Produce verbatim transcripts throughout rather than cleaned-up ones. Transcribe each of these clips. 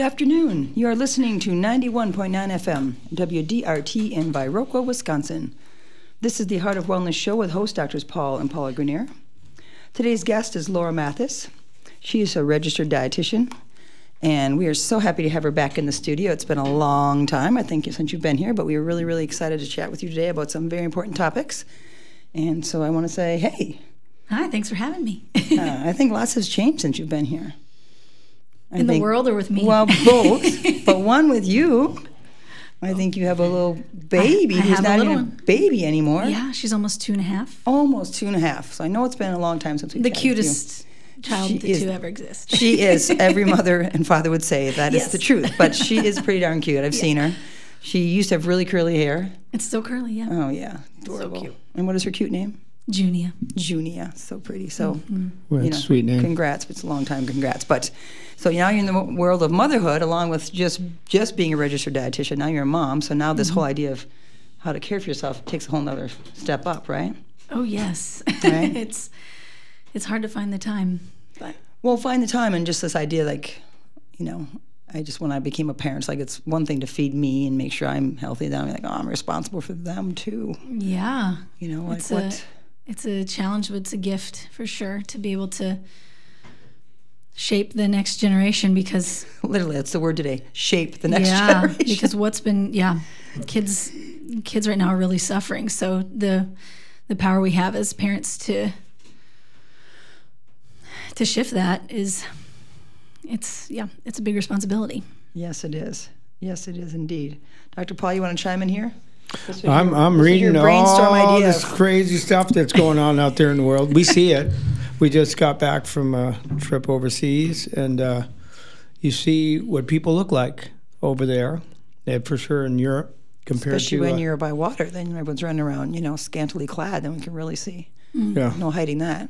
afternoon. You are listening to ninety-one point nine F M, W D R T in Viroqua, Wisconsin. This is the Heart of Wellness show with host Doctors Paul and Paula Grenier. Today's guest is Laura Mathis. She is a registered dietitian, and we are so happy to have her back in the studio. It's been a long time, I think, since you've been here, but we are really, really excited to chat with you today about some very important topics. And so I want to say, hey. Hi, thanks for having me. uh, I think lots has changed since you've been here. I in think, the world or with me? Well, both, but one with you. I think you have a little baby I, I who's have not a little even one. a baby anymore. Yeah, she's almost two and a half. Almost two and a half. So I know it's been a long time since we've The chatted with you. cutest child She to is- ever exist. She is. Every mother and father would say that is Yes. the truth. But she is pretty darn cute. I've Yeah. seen her. She used to have really curly hair. It's still curly, yeah. Oh, yeah. Adorable. cute. And what is her cute name? Junia. Junia. So pretty. So, Well, you that's know, a sweet name. congrats. It's a long time. Congrats. But so now you're in the world of motherhood, along with just just being a registered dietitian. Now you're a mom. So now this whole idea of how to care for yourself takes a whole nother step up, right? Oh, yes. Right. it's it's hard to find the time, but Well, find the time and just this idea, like, you know, I just, when I became a parent, it's like it's one thing to feed me and make sure I'm healthy. Then I'm like, oh, I'm responsible for them too. yeah. You know, like It's what? a, it's a challenge, but it's a gift for sure to be able to shape the next generation because Literally, that's the word today. Shape the next yeah, generation. because what's been yeah, kids kids right now are really suffering. So the the power we have as parents to to shift that is it's yeah, it's a big responsibility. Yes, it is. Yes, it is indeed. Doctor Paul, you want to chime in here? This was I'm your- I'm this was your reading brainstorm all idea. this crazy stuff that's going on out there in the world. We see it. We just got back from a trip overseas, and uh, you see what people look like over there, and for sure in Europe compared Especially to when uh, you're by water, then everyone's running around, you know, scantily clad. Then we can really see. yeah. No hiding that.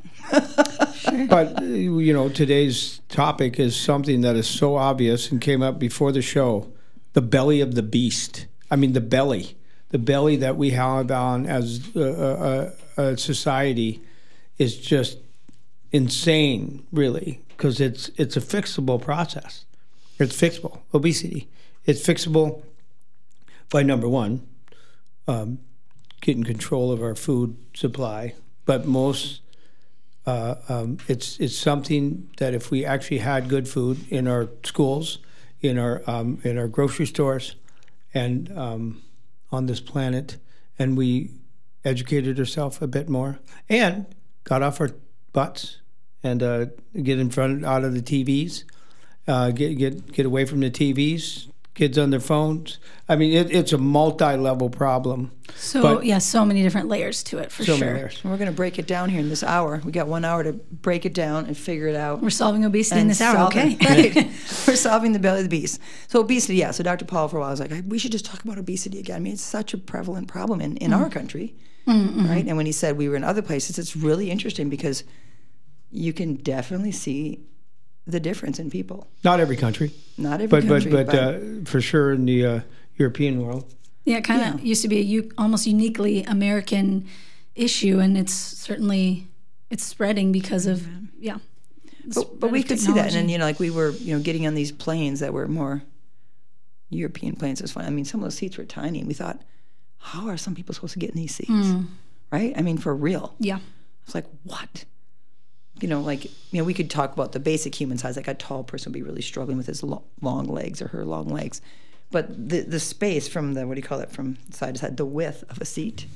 But uh, you know, today's topic is something that is so obvious and came up before the show: the belly of the beast. I mean, the belly, the belly that we have on as a, a, a society is just insane, really, because it's it's a fixable process. It's fixable. Obesity. It's fixable by number one, um, getting control of our food supply, but most. Uh, um, it's it's something that if we actually had good food in our schools, in our um, in our grocery stores, and um, on this planet, and we educated ourselves a bit more, and got off our butts and uh, get in front out of the T Vs, uh, get get get away from the T Vs. Kids on their phones. I mean, it, it's a multi-level problem. So But- yeah, so many different layers to it for So sure. many layers. And we're going to break it down here in this hour. We got one hour to break it down and figure it out. We're solving obesity in And this hour, solving- okay? Right. We're solving the belly of the beast. So obesity, yeah. So Doctor Paul for a while was like, we should just talk about obesity again. I mean, it's such a prevalent problem in, in our country, right? And when he said we were in other places, it's really interesting because you can definitely see the difference in people. Not every country, Not every but country, but but uh, for sure in the uh, European world. Yeah, it kind of Yeah. used to be a u- almost uniquely American issue, and it's certainly it's spreading because of yeah. the but, but spread we of could see that, and then technology. you know, like we were, you know, getting on these planes that were more European planes. It was fun. I mean, some of those seats were tiny, and we thought, how are some people supposed to get in these seats? Right? I mean, for real. Yeah, It's like, what? You know, like, you know, we could talk about the basic human size. Like a tall person would be really struggling with his lo- long legs or her long legs. But the the space from the, what do you call it, from side to side, the width of a seat.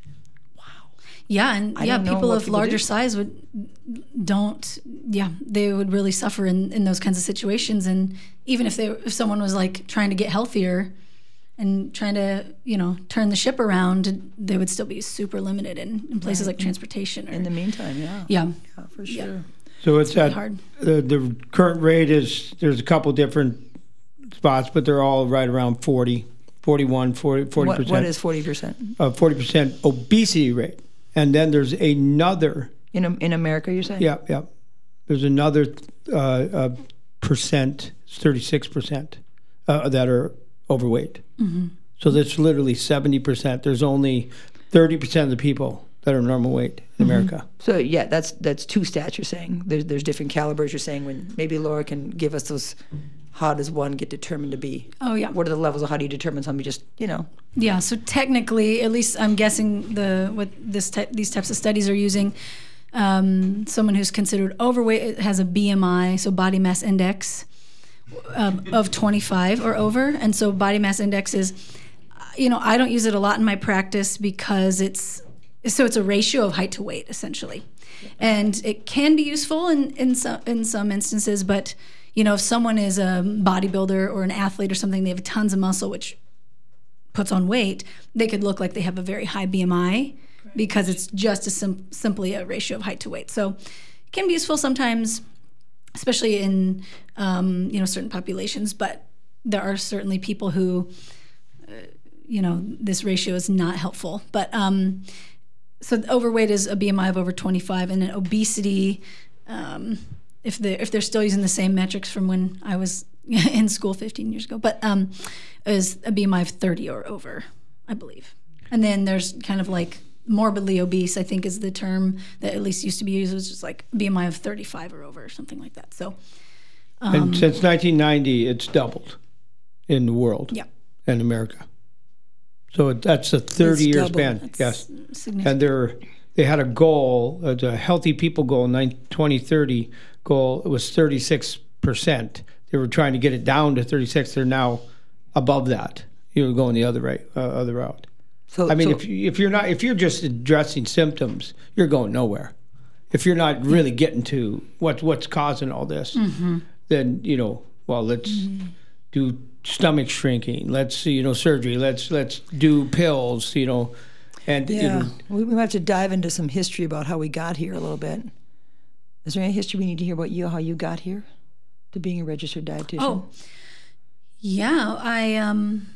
yeah, and I yeah, don't know people what of people larger do. size would don't yeah they would really suffer in, in those kinds of situations, and even if they if someone was like trying to get healthier and trying to you know turn the ship around, they would still be super limited in, in places like transportation. Or, In the meantime, yeah. yeah, Yeah, for sure. So it's really at hard. the the current rate is there's a couple different spots, but they're all right around forty, forty-one, forty, forty What, percent. what is forty percent? uh, forty percent obesity rate, and then there's another. In, in America, you're saying? Yeah, yeah. There's another uh, uh, percent, thirty-six percent uh, that are overweight. Mm-hmm. So that's literally seventy percent. There's only thirty percent of the people that are normal weight in America. So, yeah, that's that's two stats you're saying. There's, there's different calibers you're saying. When maybe Laura can give us those how does one get determined to be? Oh, yeah. What are the levels of how do you determine somebody just, you know? Yeah, so technically, at least I'm guessing the what this ty- these types of studies are using, um, someone who's considered overweight has a B M I, so body mass index, um, of twenty-five or over. And so body mass index is, you know, I don't use it a lot in my practice because it's, so it's a ratio of height to weight, essentially. And it can be useful in, in, some, in some instances, but, you know, if someone is a bodybuilder or an athlete or something, they have tons of muscle, which puts on weight, they could look like they have a very high B M I because it's just a sim- simply a ratio of height to weight. So it can be useful sometimes, especially in, um, you know, certain populations, but there are certainly people who, uh, you know, this ratio is not helpful. But um, so overweight is a B M I of over twenty-five, and then obesity, um, if they if they're still using the same metrics from when I was in school fifteen years ago, but um, is a B M I of thirty or over, I believe. And then there's kind of like morbidly obese, I think is the term that at least used to be used. It was just like B M I of thirty-five or over or something like that. So, um, and since nineteen ninety, it's doubled in the world. Yeah. And America. So that's a thirty-year doubled. span. That's Yes. significant. And they're they had a goal, uh, the healthy people goal, twenty thirty goal. It was thirty-six percent. They were trying to get it down to thirty-six. They're now above that. You're going the other right, uh, other route. So I mean, so, if you, if you're not if you're just addressing symptoms, you're going nowhere. If you're not really getting to what what's causing all this, mm-hmm. then you know, well, let's mm-hmm. do stomach shrinking. Let's you know surgery. Let's let's do pills. You know, and yeah, you know, we, we might have to dive into some history about how we got here a little bit. Is there any history we need to hear about you, how you got here to being a registered dietitian? Oh, yeah. I, um,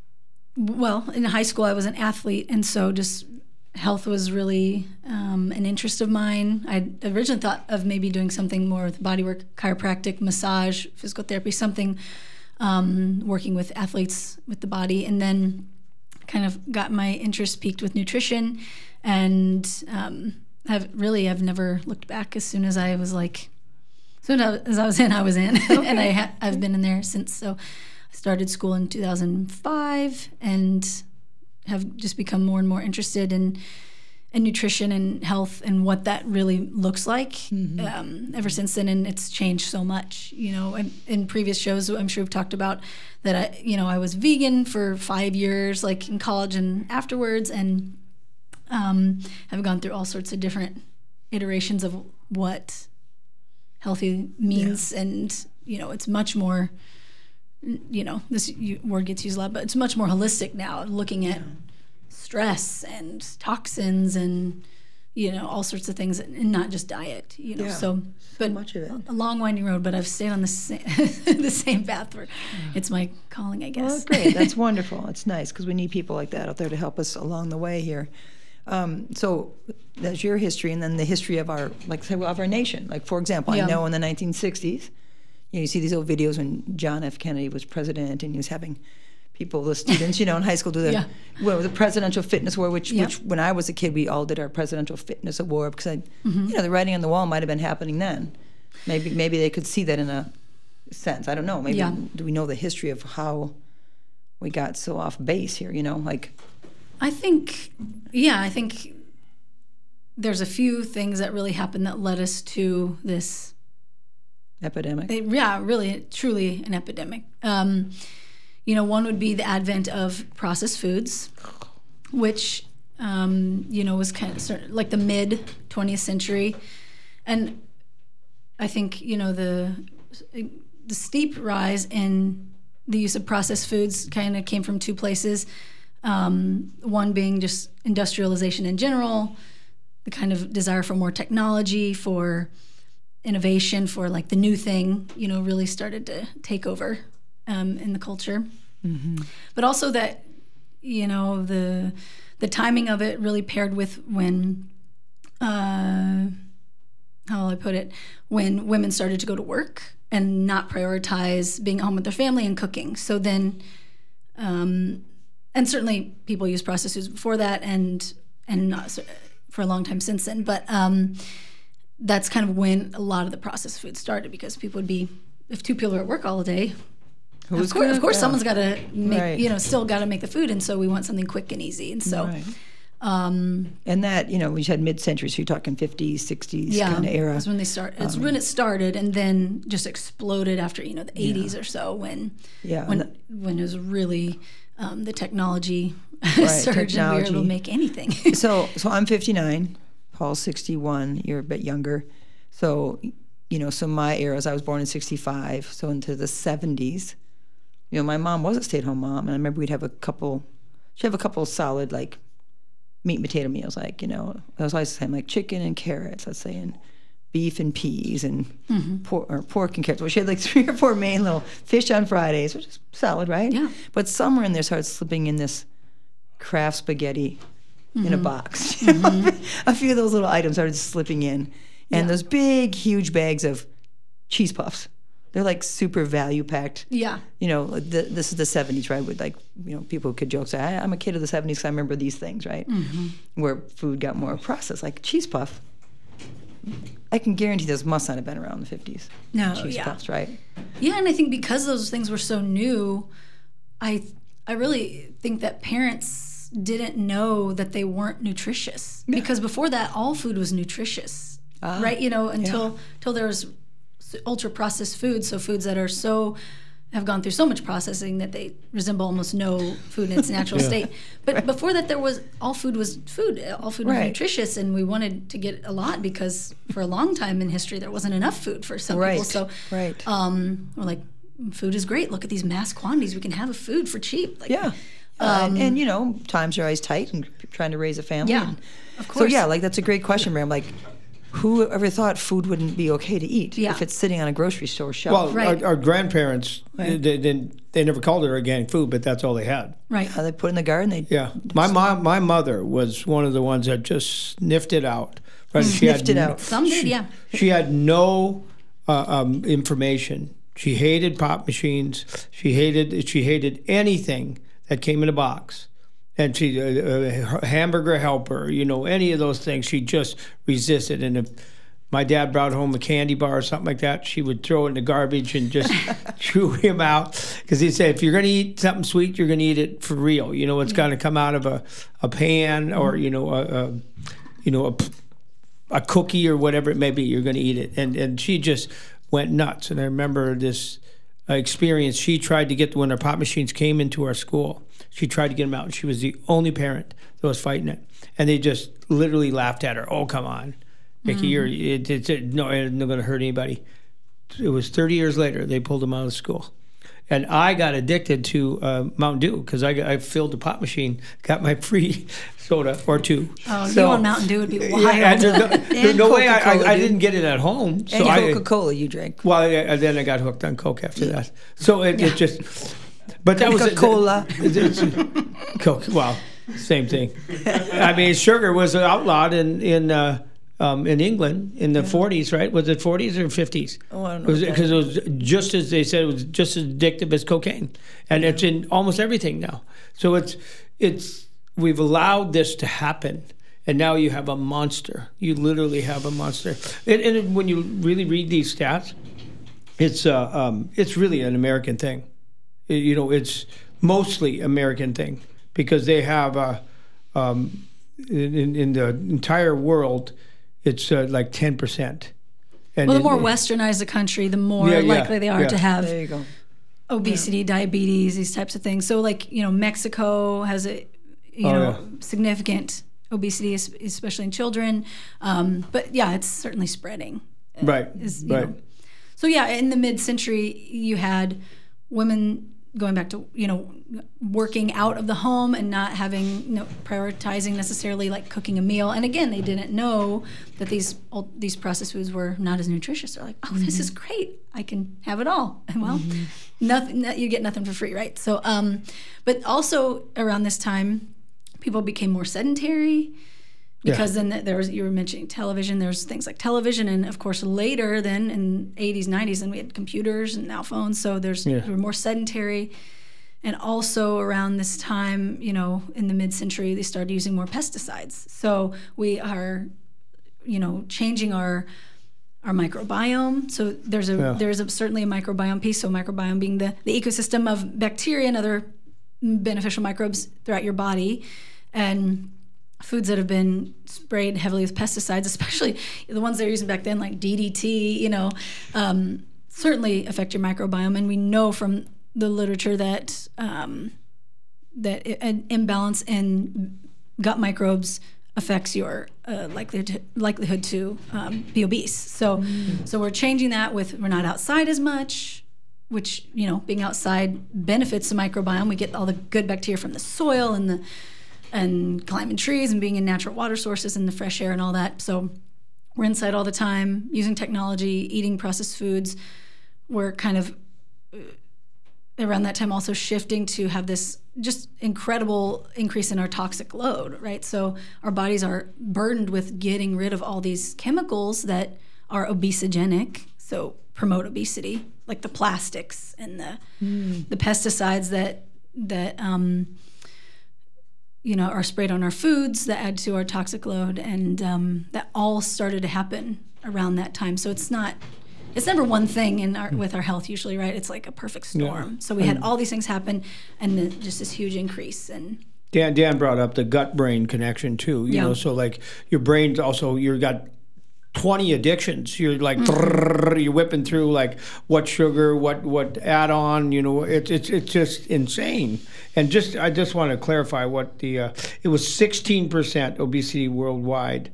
well, in high school, I was an athlete, and so just health was really um, an interest of mine. I originally thought of maybe doing something more with bodywork, chiropractic, massage, physical therapy, something um, working with athletes with the body, and then kind of got my interest peaked with nutrition, and um, have really I've never looked back. As soon as I was like, as soon as I was in, I was in, and I ha- I've been in there since. So I started school in two thousand five and have just become more and more interested in in nutrition and health and what that really looks like mm-hmm. um, ever since then. And it's changed so much. You know, in, in previous shows, I'm sure we've talked about that. I, you know, I was vegan for five years, like in college and afterwards, and um, have gone through all sorts of different iterations of what healthy means. Yeah. And, you know, it's much more, you know, this word gets used a lot, but it's much more holistic now, looking at yeah. stress and toxins and, you know, all sorts of things, and not just diet, you know. Yeah. So, but so much of it. A long winding road, but I've stayed on the same, the same path for, it's my calling, I guess. Well, that's great. That's wonderful. It's nice because we need people like that out there to help us along the way here. Um, so that's your history, and then the history of our, like, say, of our nation. Like, for example, yeah. I know in the nineteen sixties, you know, you see these old videos when John F. Kennedy was president, and he was having people, the students, you know, in high school do the yeah. well, the Presidential Fitness Award, which, yeah. which when I was a kid, we all did our Presidential Fitness Award because, I, mm-hmm. you know, the writing on the wall might have been happening then. Maybe maybe they could see that in a sense. I don't know. Maybe yeah. do we know the history of how we got so off base here? You know, like. I think, yeah, I think there's a few things that really happened that led us to this epidemic. It, yeah, really, truly an epidemic. Um, you know, one would be the advent of processed foods, which, um, you know, was kind of sort of like the mid twentieth century. And I think, you know, the the steep rise in the use of processed foods kind of came from two places. Um, one being just industrialization in general, the kind of desire for more technology, for innovation, for like the new thing, you know, really started to take over um, in the culture. Mm-hmm. But also that, you know, the the timing of it really paired with when, uh, how will I put it, when women started to go to work and not prioritize being at home with their family and cooking. So then, um, and certainly people use processed foods before that and and not for a long time since then. But um, that's kind of when a lot of the processed foods started, because people would be, if two people are at work all day, Who's of course, gonna- of course yeah. someone's got to make, Right. you know, still got to make the food. And so we want something quick and easy. And so, Right. um, And that, you know, we had mid-century, so you're talking fifties, sixties yeah, kind of era. that's when they start. It's when it started and then just exploded after, you know, the eighties or so when, Yeah, when, and when it was really um, the technology Right, surged and we were able technology. to make anything. So, so I'm fifty-nine, Paul's sixty-one, you're a bit younger. So, you know, so my eras, I was born in sixty-five, so into the seventies. You know, my mom was a stay-at-home mom, and I remember we'd have a couple, she'd have a couple solid, like, meat and potato meals, like, you know, I was always saying, like, chicken and carrots, let's say, and beef and peas, and Mm-hmm. pork, or pork and carrots. Well, she had, like, three or four main little fish on Fridays, which is solid, right? Yeah. But somewhere in there started slipping in this Kraft spaghetti in Mm-hmm. a box. A few of those little items started slipping in. And Yeah. those big, huge bags of cheese puffs. They're like super value packed. Yeah. You know, the, this is the seventies, right? With like, you know, people could joke, say, I, I'm a kid of the seventies because I remember these things, right? Mm-hmm. Where food got more processed. Like cheese puff, I can guarantee those must not have been around in the fifties. No, Cheese yeah. puffs, right? Yeah, and I think because those things were so new, I I really think that parents didn't know that they weren't nutritious. Because before that, all food was nutritious, Ah, right? You know, until yeah. until there was ultra processed foods, so foods that are so have gone through so much processing that they resemble almost no food in its natural state. But before that, there was all food was food. All food was Right. nutritious, and we wanted to get a lot because for a long time in history there wasn't enough food for some Right, people. So right. um, we're like, food is great. Look at these mass quantities. We can have a food for cheap. Like, Yeah. Uh, and, and, you know, times are always tight and trying to raise a family. Yeah, and- of So, course. yeah, like that's a great question, Mary. I'm like, who ever thought food wouldn't be okay to eat Yeah. if it's sitting on a grocery store shelf? Well, Right. our, our grandparents, Right. they, they, they never called it organic food, but that's all they had. Right. How they put it in the garden, they Yeah, my mom, my mother was one of the ones that just sniffed it out. Right? She Sniffed had it no- out. Some did, yeah. She had no uh, um, information. She hated pop machines. She hated she hated anything that came in a box, and she uh, uh, hamburger helper, you know, any of those things. She just resisted. And if my dad brought home a candy bar or something like that, she would throw it in the garbage and just chew him out, because he said, if you're going to eat something sweet, you're going to eat it for real. You know, it's going to come out of a, a pan or you know a, a you know a a cookie or whatever it may be, you're going to eat it. And and she just went nuts. And I remember this uh, experience. She tried to get, when our pop machines came into our school, she tried to get them out. And she was the only parent that was fighting it. And they just literally laughed at her. Oh, come on, Mickey, you're, it, it's it, no, it's not going to hurt anybody. It was thirty years later, they pulled them out of school. And I got addicted to uh, Mountain Dew because I, I filled the pop machine, got my free soda or two. Oh, So- you on Mountain Dew would be wild. Yeah, and there's no, there's And no way I, Coca-Cola, I, I dude. didn't get it at home. So and I, Coca-Cola you drank. well, I, then I got hooked on Coke after that. So it, it just, but that was Coca-Cola. It, it's, Coke. Well, same thing. I mean, sugar was outlawed in in uh, um, in England in the forties, right? Was it forties or fifties? Oh, I don't know. Because it was just as they said, it was just as addictive as cocaine, and it's in almost everything now. So it's it's we've allowed this to happen. And now you have a monster. You literally have a monster. And, and it- when you really read these stats, it's uh, um, it's really an American thing. It- you know, it's mostly American thing because they have uh, um, in, in the entire world, it's uh, like ten percent. And Well, the in- more westernized the country, the more Yeah, yeah, likely they are yeah. to have There you go. obesity, diabetes, these types of things. So, like, you know, Mexico has a, you Oh, know, yeah. significant obesity, es- especially in children. Um, but yeah, it's certainly spreading. Right, Is, you right. know. So yeah, in the mid-century, you had women going back to, you know, working out of the home and not having, you know, prioritizing necessarily like cooking a meal. And again, they didn't know that these old, these processed foods were not as nutritious. They're like, oh, this is great. I can have it all. And well, nothing, no- you get nothing for free, right? So, um, but also around this time, people became more sedentary. Because then there was, you were mentioning television, there's things like television, and of course later then in eighties, nineties, then we had computers and now phones, so there's Yeah. we were more sedentary. And also around this time, you know, in the mid-century, they started using more pesticides. So we are, you know, changing our our microbiome. So there's a Yeah. there's a, certainly a microbiome piece. So microbiome being the, the ecosystem of bacteria and other beneficial microbes throughout your body. And foods that have been sprayed heavily with pesticides, especially the ones they were using back then, like D D T, you know, um, certainly affect your microbiome. And we know from the literature that um, that an imbalance in gut microbes affects your uh, likelihood likelihood to um, be obese. So, mm. so we're changing that with we're not outside as much, which, you know, being outside benefits the microbiome. We get all the good bacteria from the soil and the and climbing trees and being in natural water sources and the fresh air and all that. So we're inside all the time, using technology, eating processed foods. We're kind of uh, around that time also shifting to have this just incredible increase in our toxic load, right? So our bodies are burdened with getting rid of all these chemicals that are obesogenic, so promote obesity, like the plastics and the mm. the pesticides that that um, you know, are sprayed on our foods that add to our toxic load, and um, that all started to happen around that time. So it's not, it's never one thing in our, with our health usually, right? It's like a perfect storm. Yeah. So we had all these things happen, and then just this huge increase. And Dan, Dan brought up the gut-brain connection too. You yeah. know, so like your brain's also, you've got twenty addictions. You're like mm-hmm. you're whipping through like what sugar, what what add on. You know, it's it's it's just insane. And just I just want to clarify what the uh, it was sixteen percent obesity worldwide,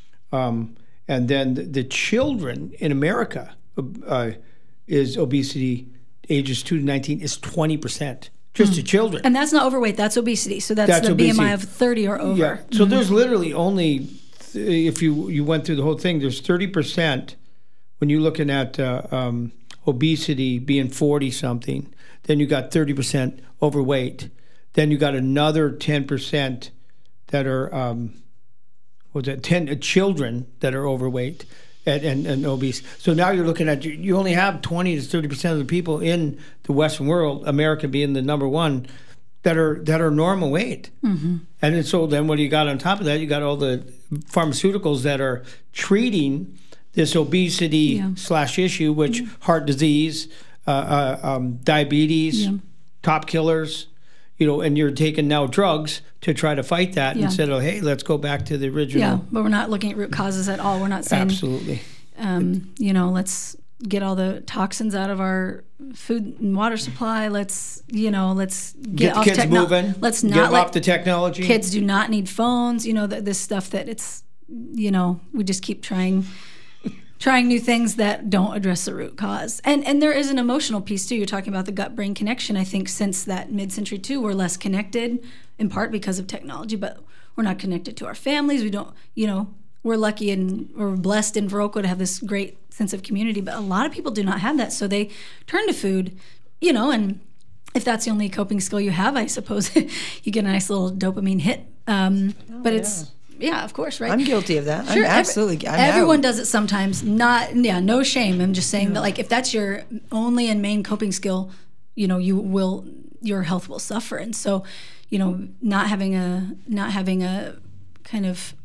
um, and then the, the children in America uh, is obesity ages two to nineteen is twenty percent. Just mm. to children. And that's not overweight. That's obesity. So that's, that's the obesity. B M I of thirty or over. Yeah. So mm-hmm. there's literally only. If you, you went through the whole thing, there's thirty percent when you're looking at uh, um, obesity being forty-something. Then you got thirty percent overweight. Then you got another ten percent that are, um, what's that, ten uh, children that are overweight and, and, and obese. So now you're looking at, you, you only have twenty to thirty percent of the people in the Western world, America being the number one, that are that are normal weight. Mm-hmm. And then, so then what do you got on top of that? You got all the pharmaceuticals that are treating this obesity yeah. slash issue, which mm-hmm. heart disease, uh, uh, um, diabetes, yeah. top killers, you know, and you're taking now drugs to try to fight that yeah. instead of, hey, let's go back to the original. Yeah, but we're not looking at root causes at all. We're not saying, absolutely, um, you know, let's get all the toxins out of our food and water supply. Let's, you know, let's get, get off kids techno- moving. Let's not get them let off the technology. Kids do not need phones. You know, the, this stuff that it's, you know, we just keep trying, trying new things that don't address the root cause. And and there is an emotional piece too. You're talking about the gut-brain connection. I think since that mid-century too, we're less connected, in part because of technology, but we're not connected to our families. We don't, you know. We're lucky and we're blessed in Viroqua to have this great sense of community, but a lot of people do not have that. So they turn to food, you know, and if that's the only coping skill you have, I suppose you get a nice little dopamine hit. Um, oh, but it's, yeah. yeah, of course, right? I'm guilty of that. Sure, I'm absolutely. Every, I'm everyone out. does it sometimes. Not, yeah, no shame. I'm just saying yeah. that, like, if that's your only and main coping skill, you know, you will, your health will suffer. And so, you know, not having a, not having a kind of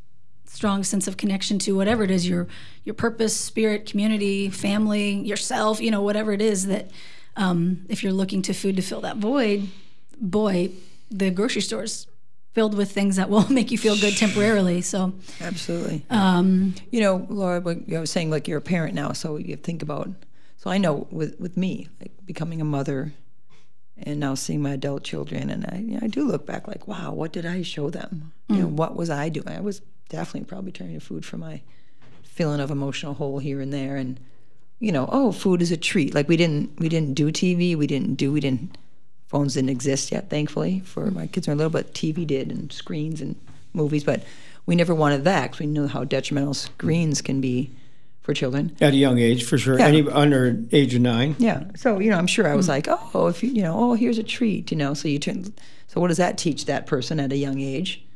strong sense of connection to whatever it is, your your purpose, spirit, community, family, yourself, you know, whatever it is that um, if you're looking to food to fill that void, boy, the grocery store's filled with things that will make you feel good temporarily. So absolutely. Um, you know, Laura, I was saying, like, you're a parent now, so you think about, so I know with, with me, like becoming a mother and now seeing my adult children, and I, you know, I do look back like, wow, what did I show them? Mm. You know, what was I doing? I was definitely probably turning to food for my feeling of emotional hole here and there, and you know, oh, food is a treat. Like we didn't we didn't do T V, we didn't do we didn't phones didn't exist yet, thankfully, for my kids are little, but T V did, and screens and movies, but we never wanted that because we knew how detrimental screens can be for children at a young age, for sure. Yeah. Any under age of nine. Yeah. So you know, I'm sure I was mm. like, oh, if you you know, oh, here's a treat, you know. So you turn. So what does that teach that person at a young age?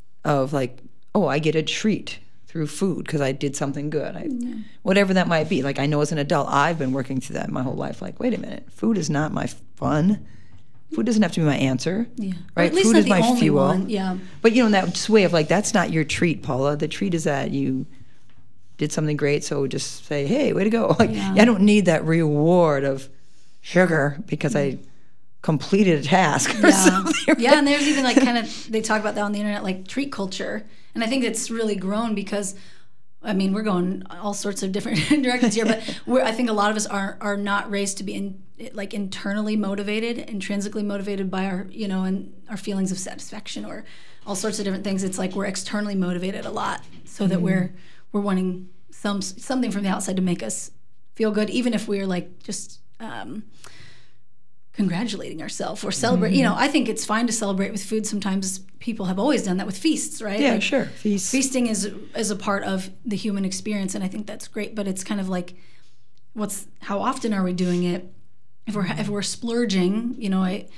Of like, oh, I get a treat through food because I did something good. I, yeah. Whatever that might be. Like I know as an adult, I've been working through that my whole life. Like, wait a minute, food is not my fun. Food doesn't have to be my answer. Yeah. Right. At least food not is the my only fuel. One. Yeah. But you know, in that way of like, that's not your treat, Paula. The treat is that you did something great, so just say, hey, way to go. Like, Yeah. I don't need that reward of sugar because I completed a task or Yeah. something. Yeah, and there's even like kind of, they talk about that on the internet, like treat culture. And I think it's really grown because, I mean, we're going all sorts of different directions here, but we're, I think a lot of us are are not raised to be in, like internally motivated, intrinsically motivated by our, you know, and our feelings of satisfaction or all sorts of different things. It's like we're externally motivated a lot, so that mm-hmm. we're we're wanting some something from the outside to make us feel good, even if we're like just um, congratulating ourselves or celebrate. Mm-hmm. You know, I think it's fine to celebrate with food. Sometimes people have always done that with feasts, right? Yeah, like, sure. Feasts. Feasting is is a part of the human experience, and I think that's great. But it's kind of like, what's how often are we doing it? If we're if we're splurging, you know, I,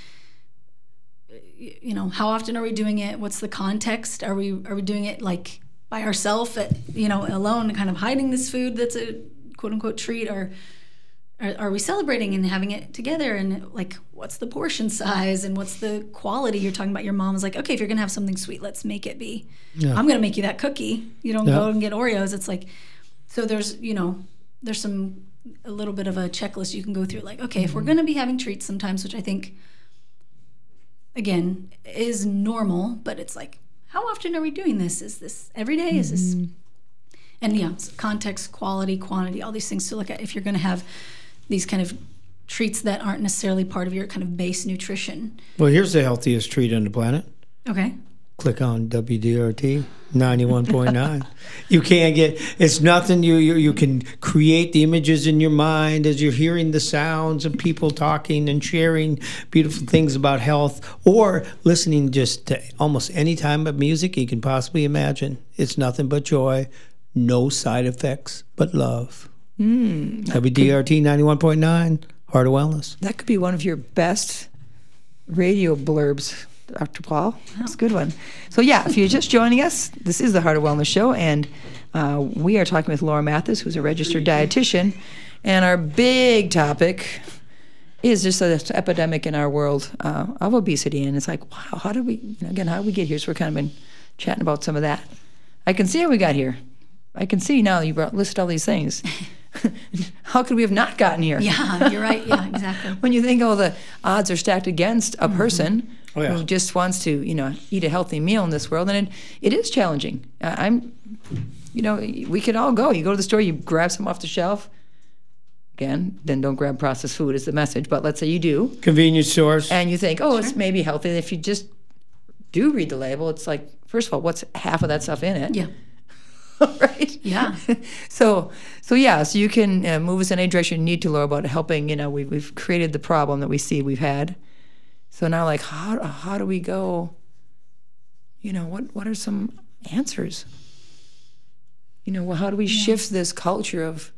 you know, how often are we doing it? What's the context? Are we are we doing it like by ourselves, at you know, alone, kind of hiding this food that's a quote unquote treat, or are, are we celebrating and having it together? And like, what's the portion size and what's the quality? You're talking about your mom is like, okay, if you're gonna have something sweet, let's make it be. Yeah. I'm gonna make you that cookie. You don't yeah. go and get Oreos. It's like, so there's you know, there's some. a little bit of a checklist you can go through, like, okay, mm-hmm. if we're going to be having treats sometimes, which I think, again, is normal, but it's like, how often are we doing this? Is this every day? Mm-hmm. Is this, and yeah, context, quality, quantity, all these things to look at if you're going to have these kind of treats that aren't necessarily part of your kind of base nutrition. Well, here's the healthiest treat on the planet. Okay. Click on W D R T ninety-one point nine. You can't get, it's nothing. You, you you can create the images in your mind as you're hearing the sounds of people talking and sharing beautiful things about health, or listening just to almost any time of music you can possibly imagine. It's nothing but joy, no side effects but love. Mm, W D R T ninety-one point nine, Heart of Wellness. That could be one of your best radio blurbs, Doctor Paul. That's a good one. So yeah, if you're just joining us, this is the Heart of Wellness Show, and uh, we are talking with Laura Mathis, who's a registered dietitian, and our big topic is just this epidemic in our world uh, of obesity, and it's like, wow, how did we, you know, again, how did we get here? So we're kind of been chatting about some of that. I can see how we got here. I can see now you brought, listed all these things. How could we have not gotten here? Yeah, you're right. Yeah, exactly. When you think all the odds are stacked against a person mm-hmm. Oh, yeah. who just wants to, you know, eat a healthy meal in this world, and it, it is challenging. Uh, I'm, you know, we could all go. You go to the store, you grab some off the shelf. Again, then don't grab processed food is the message. But let's say you do. Convenience stores. And you think, oh, sure. It's maybe healthy. If you just do read the label, it's like, first of all, what's half of that stuff in it? Yeah. Right? Yeah. so, so yeah, so you can uh, move us in any direction you need to, Laura, about helping. You know, we've, we've created the problem that we see we've had. So now, like, how how do we go, you know, what, what are some answers? You know, well, how do we yeah. shift this culture of,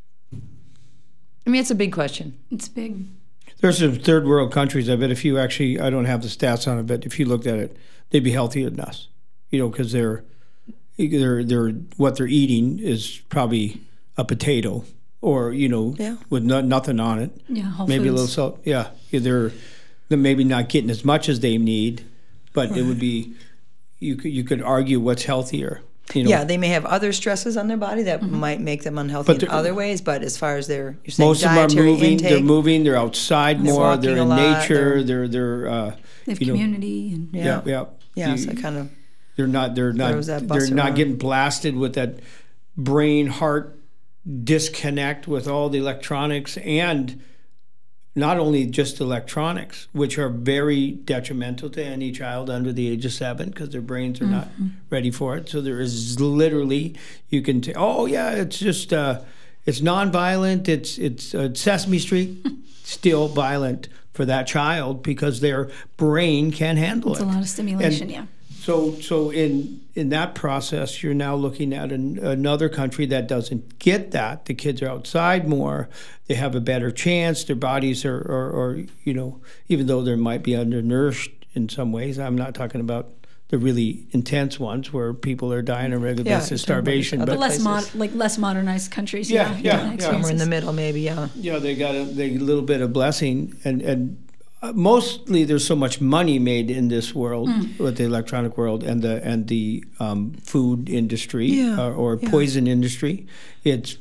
I mean, it's a big question. It's big. There's some third world countries, I bet if you actually, I don't have the stats on it, but if you looked at it, they'd be healthier than us, you know, because they're, they're, they're, what they're eating is probably a potato or, you know, yeah. with no, nothing on it. Yeah, whole Maybe foods. a little salt. Yeah, they're, they're maybe not getting as much as they need, but right. it would be, you could, you could argue what's healthier. You know? Yeah, they may have other stresses on their body that mm-hmm. might make them unhealthy in other ways, but as far as their you're saying most of them are moving, intake, they're moving, they're outside they're more, they're in lot, nature, they're, they're they're uh, they have you know, community, and yeah, yeah, yeah. yeah you, so kind of they're not they're not they're not around. getting blasted with that brain heart disconnect with all the electronics, and not only just electronics, which are very detrimental to any child under the age of seven because their brains are mm-hmm. not ready for it. So there is literally, you can t- oh yeah, it's just uh, it's nonviolent. It's it's uh, Sesame Street, still violent for that child because their brain can't handle it's it. It's a lot of stimulation, and yeah. So so in in that process, you're now looking at an, another country that doesn't get that. The kids are outside more. They have a better chance. Their bodies are, are, are you know, even though they might be undernourished in some ways. I'm not talking about the really intense ones where people are dying on a regular yeah, basis of starvation. But, but less mod, like less modernized countries. Yeah, yeah, yeah. yeah. Somewhere in the middle, maybe, yeah. Yeah, they got a, they, a little bit of blessing. And, and uh, mostly there's so much money made in this world mm. with the electronic world and the and the um, food industry yeah. uh, or yeah. poison industry. It's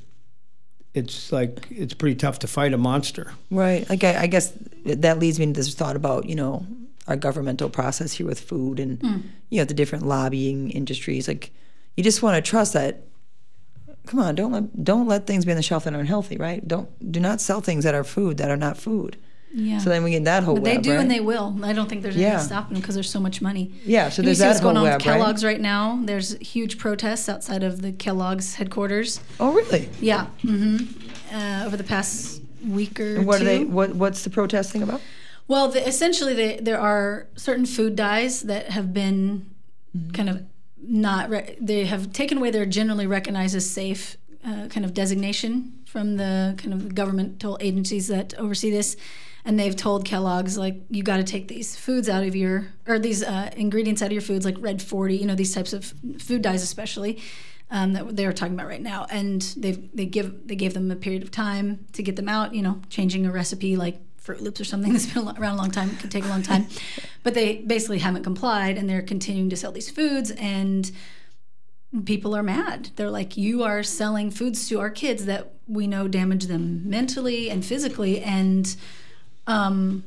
it's like it's pretty tough to fight a monster. Right. Like I, I guess that leads me to this thought about, you know, our governmental process here with food and mm. you know the different lobbying industries. Like you just want to trust that. Come on, don't let don't let things be on the shelf that aren't healthy, right? Don't do not sell things that are food that are not food. Yeah. So then we get that whole but they web, do right? and they will. I don't think there's anything Yeah. stopping them because there's so much money. Yeah. So And there's you see that what's going whole on web, with Kellogg's right? right now. There's huge protests outside of the Kellogg's headquarters. Oh, really? Yeah. Mm-hmm. Uh, over the past week or And what two. are they? What What's the protesting about? Well, the, essentially, they, there are certain food dyes that have been mm-hmm. kind of not. Re- they have taken away their generally recognized as safe uh, kind of designation from the kind of governmental agencies that oversee this, and they've told Kellogg's like you got to take these foods out of your or these uh, ingredients out of your foods like Red forty, you know, these types of food dyes especially. Um, that they were talking about right now, and they they give they gave them a period of time to get them out. You know, changing a recipe like Fruit Loops or something that's been around a long time could take a long time, but they basically haven't complied, and they're continuing to sell these foods, and people are mad. They're like, you are selling foods to our kids that we know damage them mentally and physically, and um,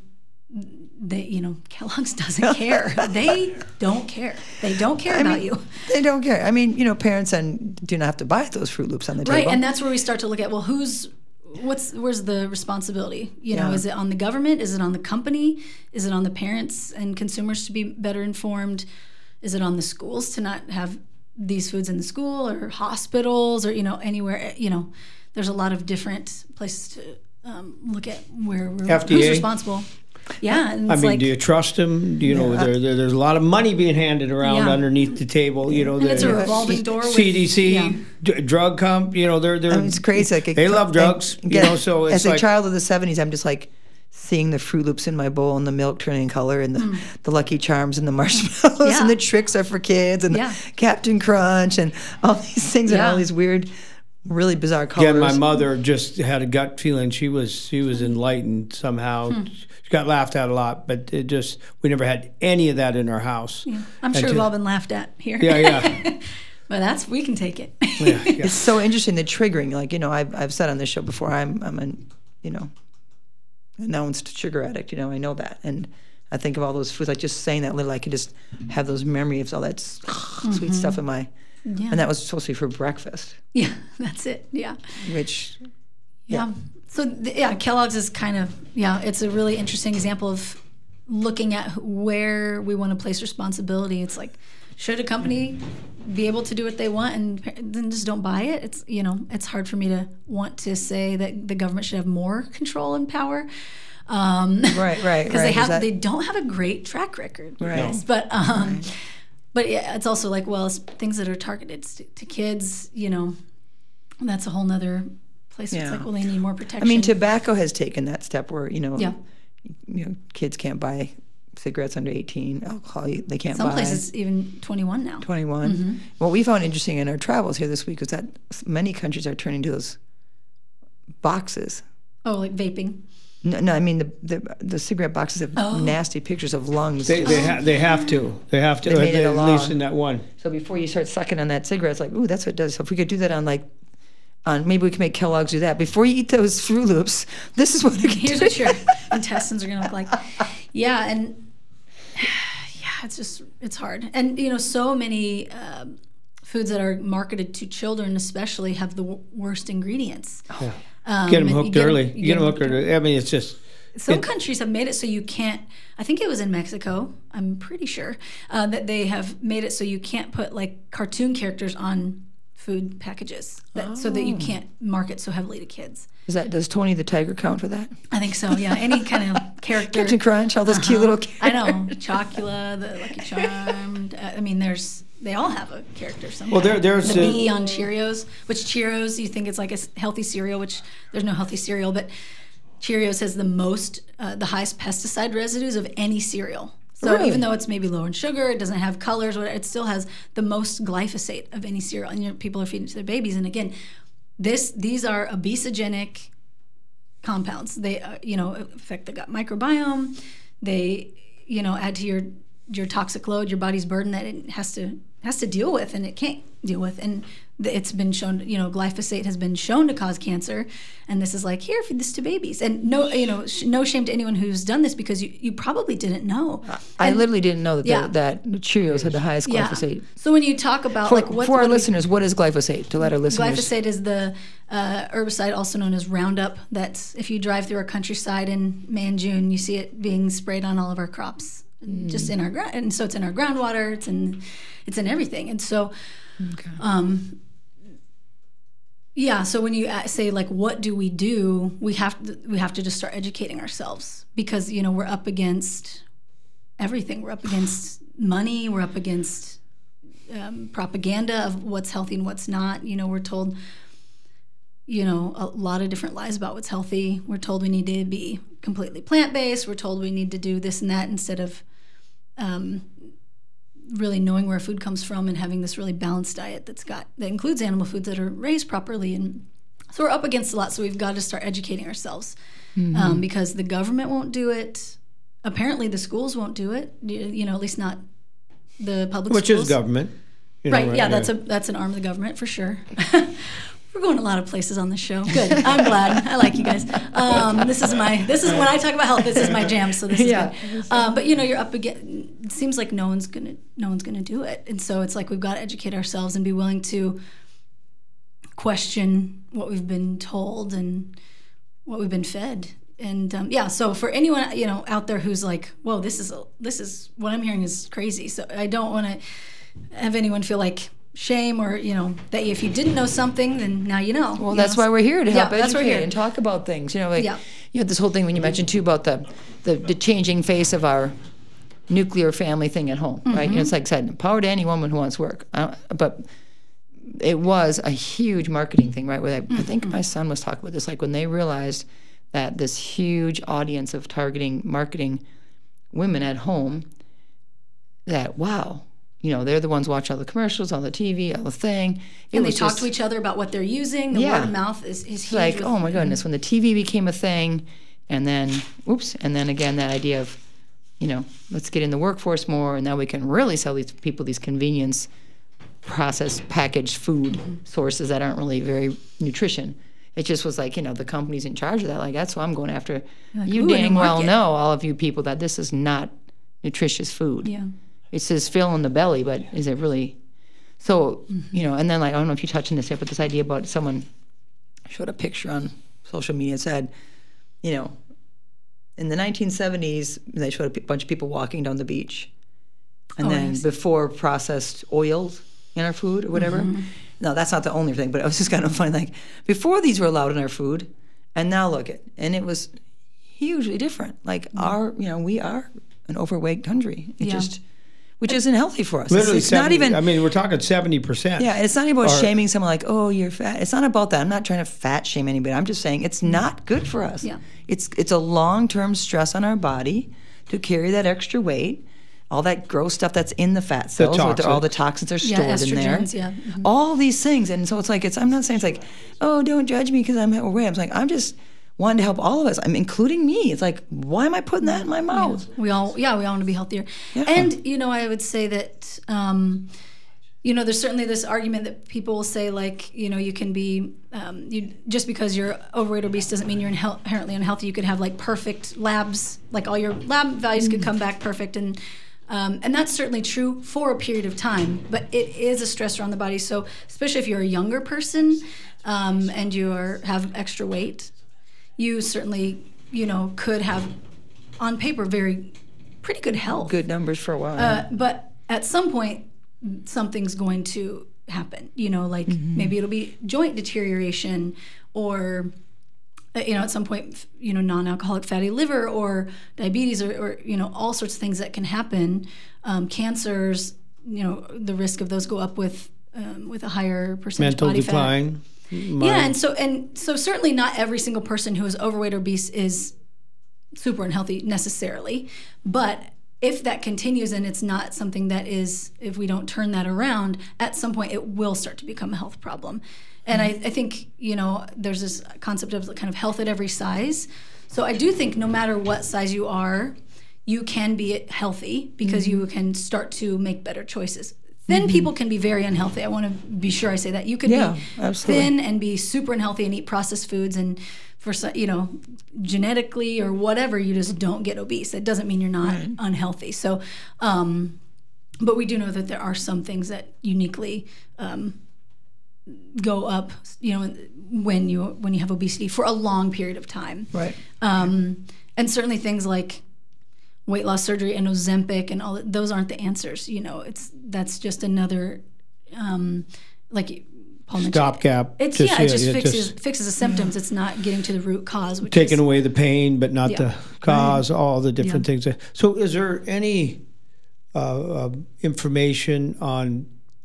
they, you know, Kellogg's doesn't care. They don't care. They don't care I about mean, you. They don't care. I mean, you know, parents then do not have to buy those Fruit Loops on the Right, table. and that's where we start to look at, well, who's, what's, where's the responsibility? You know, Yeah. is it on the government? Is it on the company? Is it on the parents and consumers to be better informed? Is it on the schools to not have these foods in the school or hospitals or, you know, anywhere? You know, there's a lot of different places to um, look at where we're, F D A. who's responsible. Yeah, and I it's mean, like, do you trust them? Do you know Yeah. there, there, there's a lot of money being handed around Yeah. underneath the table. You know, and it's a the revolving door with C D C, yeah. d- drug comp. You know, they're they're I mean, it's crazy. Like, they love drugs. and You again, know, so it's as like a child of the seventies, I'm just like seeing the Fruit Loops in my bowl and the milk turning color and the, Mm. the Lucky Charms and the marshmallows Yeah. and the tricks are for kids and Yeah. the Captain Crunch and all these things and Yeah. all these weird, really bizarre colors. again, my mother just had a gut feeling she was she was enlightened somehow. Hmm. She got laughed at a lot, but it just we never had any of that in our house. Yeah. I'm sure Until- we've all been laughed at here. Yeah, yeah. But that's, we can take it. Yeah, yeah. It's so interesting, the triggering. Like, you know, I've, I've said on this show before, I'm, I'm an, you know, announced sugar addict, you know, I know that. And I think of all those foods, like just saying that little, I can just have those memories of all that s- sweet stuff in my, Yeah. and that was supposed to be for breakfast, Yeah, that's it. Yeah. which, Yeah. So, th- yeah, Kellogg's is kind of, yeah, it's a really interesting example of looking at where we want to place responsibility. It's like, should a company be able to do what they want and pa- then just don't buy it? It's, you know, it's hard for me to want to say that the government should have more control and power. Um, right, right, Because they right. Is have, that- they don't have a great track record. Right. guys. But, um, but yeah, it's also like, well, it's things that are targeted to, to kids, you know, that's a whole nother place. Where Yeah. It's like, well, they need more protection. I mean, tobacco has taken that step where, you know, Yeah. you know, kids can't buy cigarettes under eighteen, alcohol, they can't Some buy. places even twenty-one now. twenty-one. Mm-hmm. What we found interesting in our travels here this week was that many countries are turning to those boxes. Oh, like vaping. No, no I mean the, the the cigarette boxes have Oh. nasty pictures of lungs. They they, ha- they have to. They have to. They made it a at law. least in that one. So before you start sucking on that cigarette, it's like, ooh, that's what it does. So if we could do that on like, on maybe we can make Kellogg's do that. Before you eat those Fruit Loops, this is what it can Here's do. what your intestines are going to look like. Yeah, and yeah, it's just, it's hard. And, you know, so many um, foods that are marketed to children especially have the w- worst ingredients. Yeah. Um, Get them and you hooked get 'em- early. you get them hooked early. I mean, it's just. Some it- countries have made it so you can't, I think it was in Mexico, I'm pretty sure, uh, that they have made it so you can't put like cartoon characters on food packages that, so that you Oh. can't market so heavily to kids. Is that does Tony the Tiger count for that? I think so, yeah. Any kind of character. Captain Crunch, all those cute Uh-huh. little I characters. know. Chocula, the Lucky Charm. uh, I mean, there's, they all have a character somewhere. Well, there- there's the a- bee on Cheerios, which Cheerios, you think it's like a s- healthy cereal, which there's no healthy cereal, but Cheerios has the most, uh, the highest pesticide residues of any cereal. So Really? even though it's maybe low in sugar, it doesn't have colors, whatever, it still has the most glyphosate of any cereal, and you know, people are feeding it to their babies. And again, this these are obesogenic compounds. They uh, you know affect the gut microbiome. they, you know, add to your your toxic load, your body's burden that it has to has to deal with, and it can't deal with. And it's been shown, you know, glyphosate has been shown to cause cancer, and this is like, here, feed this to babies. And no, you know, sh- no shame to anyone who's done this, because you, you probably didn't know. I And- literally didn't know that Yeah. the, that Cheerios had the highest yeah. glyphosate. So when you talk about For, like what for our what do we- listeners, what is glyphosate? To let our listeners. Glyphosate is the uh, herbicide also known as Roundup. That's if you drive through our countryside in May and June, you see it being sprayed on all of our crops, Mm. just in our ground. And so it's in our groundwater. It's in it's in everything. And so, Okay. um, yeah. So when you a- say like, what do we do? We have to, we have to just start educating ourselves, because you know we're up against everything. We're up against money. We're up against um, propaganda of what's healthy and what's not. You know, we're told, you know, a lot of different lies about what's healthy. We're told we need to be completely plant-based. We're told we need to do this and that, instead of um, really knowing where food comes from and having this really balanced diet that's got that includes animal foods that are raised properly. And so we're up against a lot. So we've got to start educating ourselves, Mm-hmm. um, because the government won't do it. Apparently, the schools won't do it. You, you know, at least not the public Which schools. is government. You know, Right, yeah, that's a that's an arm of the government for sure. We're going a lot of places on this show. Good, I'm glad. I like you guys. Um, this is my this is when I talk about health. This is my jam. So this is Yeah. good. Um, but you know, you're up against. It seems like no one's gonna no one's gonna do it, and so it's like we've got to educate ourselves and be willing to question what we've been told and what we've been fed. And um, yeah, so for anyone you know out there who's like, "Whoa, this is a, this is what I'm hearing is crazy." So I don't want to have anyone feel like shame, or you know that if you didn't know something, then now you know. Well, you that's know? why we're here, to Yeah, help that's why we're educate here. and talk about things. You know, like Yeah. you had this whole thing when you mentioned too about the the, the changing face of our nuclear family thing at home, right? You know, it's like I said, power to any woman who wants work. I don't, but it was a huge marketing thing, right? Where I, I think my son was talking about this, like when they realized that this huge audience of targeting marketing women at home, that wow, you know, they're the ones watching all the commercials, all the T V, all the thing. It And they was talk just to each other about what they're using. The Yeah. word of mouth is, is huge. like, with- oh my goodness, when the T V became a thing, and then, oops, and then again that idea of, you know, let's get in the workforce more, and now we can really sell these people these convenience, processed, packaged food sources that aren't really very nutrition. It just was like, you know, the company's in charge of that. Like, that's what I'm going after. like, you ooh, a new dang well market. know, all of you people, that this is not nutritious food. Yeah. It says fill in the belly, but is it really? So, Mm-hmm. you know, and then like, I don't know if you touched on this yet, but this idea about someone showed a picture on social media and said, you know, in the nineteen seventies, they showed a p- bunch of people walking down the beach. And Oh, then yes. before processed oils in our food or whatever. Mm-hmm. No, that's not the only thing, but it was just kind of funny. Like, before these were allowed in our food, and now look at, and it was hugely different. Like, our, you know, we are an overweight country. It Yeah. just, which isn't healthy for us. Literally, it's, it's not seventy, even. I mean, we're talking seventy percent. Yeah, it's not about Or- shaming someone like, oh, you're fat. It's not about that. I'm not trying to fat shame anybody. I'm just saying it's not good for us. Yeah. It's it's a long-term stress on our body to carry that extra weight, all that gross stuff that's in the fat cells, with toxin. all the toxins are Yeah, stored in there. estrogens, yeah. Mhm. All these things. And so it's like, it's I'm not saying it's like, oh, don't judge me because I'm overweight. I'm like, I'm just wanting to help all of us. I'm including me. It's like, why am I putting that in my mouth? We all, yeah, we all want to be healthier. Yeah. And, you know, I would say that, um, you know, there's certainly this argument that people will say, like, you know, you can be, um, you just because you're overweight or obese doesn't mean you're inhe- inherently unhealthy. You could have, like, perfect labs, like all your lab values could come back perfect. And, um, and that's certainly true for a period of time, but it is a stressor on the body. So especially if you're a younger person um, and you are, have extra weight, you certainly, you know, could have, on paper, very pretty good health. Good numbers for a while. Uh, but at some point, something's going to happen. You know, like maybe it'll be joint deterioration, or uh, you know, at some point, f- you know, non-alcoholic fatty liver, or diabetes, or, or you know, all sorts of things that can happen. Um, cancers, you know, the risk of those go up with um, with a higher percentage Mental body decline. fat. Yeah, and so and so certainly not every single person who is overweight or obese is super unhealthy necessarily, but if that continues and it's not something that is, if we don't turn that around, at some point it will start to become a health problem. And I, I think, you know, there's this concept of kind of health at every size. So I do think no matter what size you are, you can be healthy because mm-hmm. you can start to make better choices. Thin mm-hmm. people can be very unhealthy. I want to be sure I say that. You could yeah, be absolutely. thin and be super unhealthy and eat processed foods, and for some, you know, genetically or whatever, you just don't get obese. That doesn't mean you're not right. unhealthy. So, um, but we do know that there are some things that uniquely um, go up, you know, when you when you have obesity for a long period of time. Right. Um, and certainly things like weight loss surgery and Ozempic and all that, those aren't the answers. You know, it's that's just another um, like Paul mentioned. Stopgap. It's just, yeah, it just yeah, fixes just, fixes the symptoms. It's not getting to the root cause. Which taking is, away the pain, but not yeah. the cause. Right. All the different yeah. things. So, is there any uh, uh, information on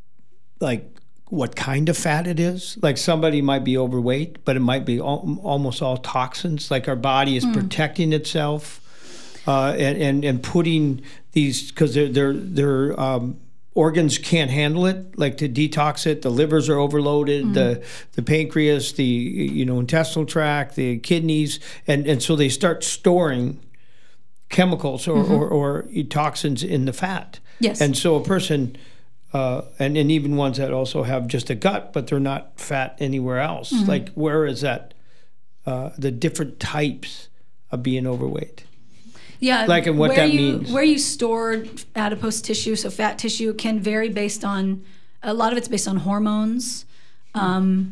like what kind of fat it is? Like somebody might be overweight, but it might be al- almost all toxins. Like our body is mm. protecting itself. Uh, and, and and putting these because their their their um, organs can't handle it, like to detox it. The livers are overloaded, mm-hmm. the the pancreas, the you know intestinal tract, the kidneys, and, and so they start storing chemicals or, mm-hmm. or, or toxins in the fat. Yes. And so a person, uh, and and even ones that also have just a gut, but they're not fat anywhere else. Mm-hmm. Like where is that? Uh, the different types of being overweight. Yeah, like and what where that you, means. Where you store adipose tissue, so fat tissue, can vary based on, a lot of it's based on hormones, um,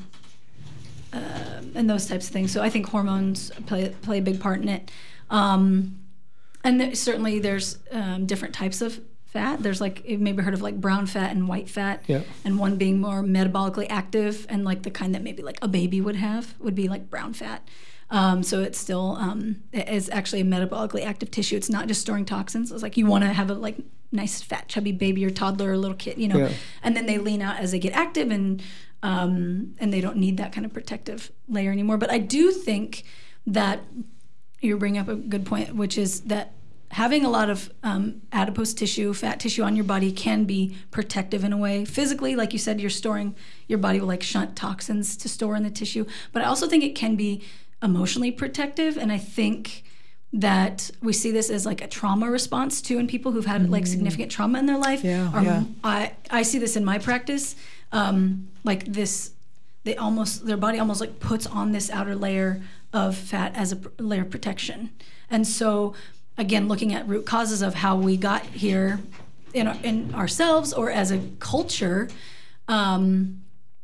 uh, and those types of things. So I think hormones play play a big part in it. Um, and there, certainly there's um, different types of fat. There's like, you've maybe heard of like brown fat and white fat, yeah. and one being more metabolically active, and like the kind that maybe like a baby would have would be like brown fat. Um, so it's still um, it is actually a metabolically active tissue. It's not just storing toxins. It's like you want to have a like nice fat chubby baby or toddler or little kid, you know, yeah. and then they lean out as they get active, and um, and they don't need that kind of protective layer anymore. But I do think that you bring up a good point, which is that having a lot of um, adipose tissue, fat tissue on your body can be protective in a way. Physically, like you said, you're storing, your body will like shunt toxins to store in the tissue. But I also think it can be emotionally protective, and I think that we see this as like a trauma response too in people who've had like significant trauma in their life. Yeah, or yeah. I, I see this in my practice, um, like this, they almost, their body almost like puts on this outer layer of fat as a pr- layer of protection. And so again, looking at root causes of how we got here in, our, in ourselves or as a culture, um,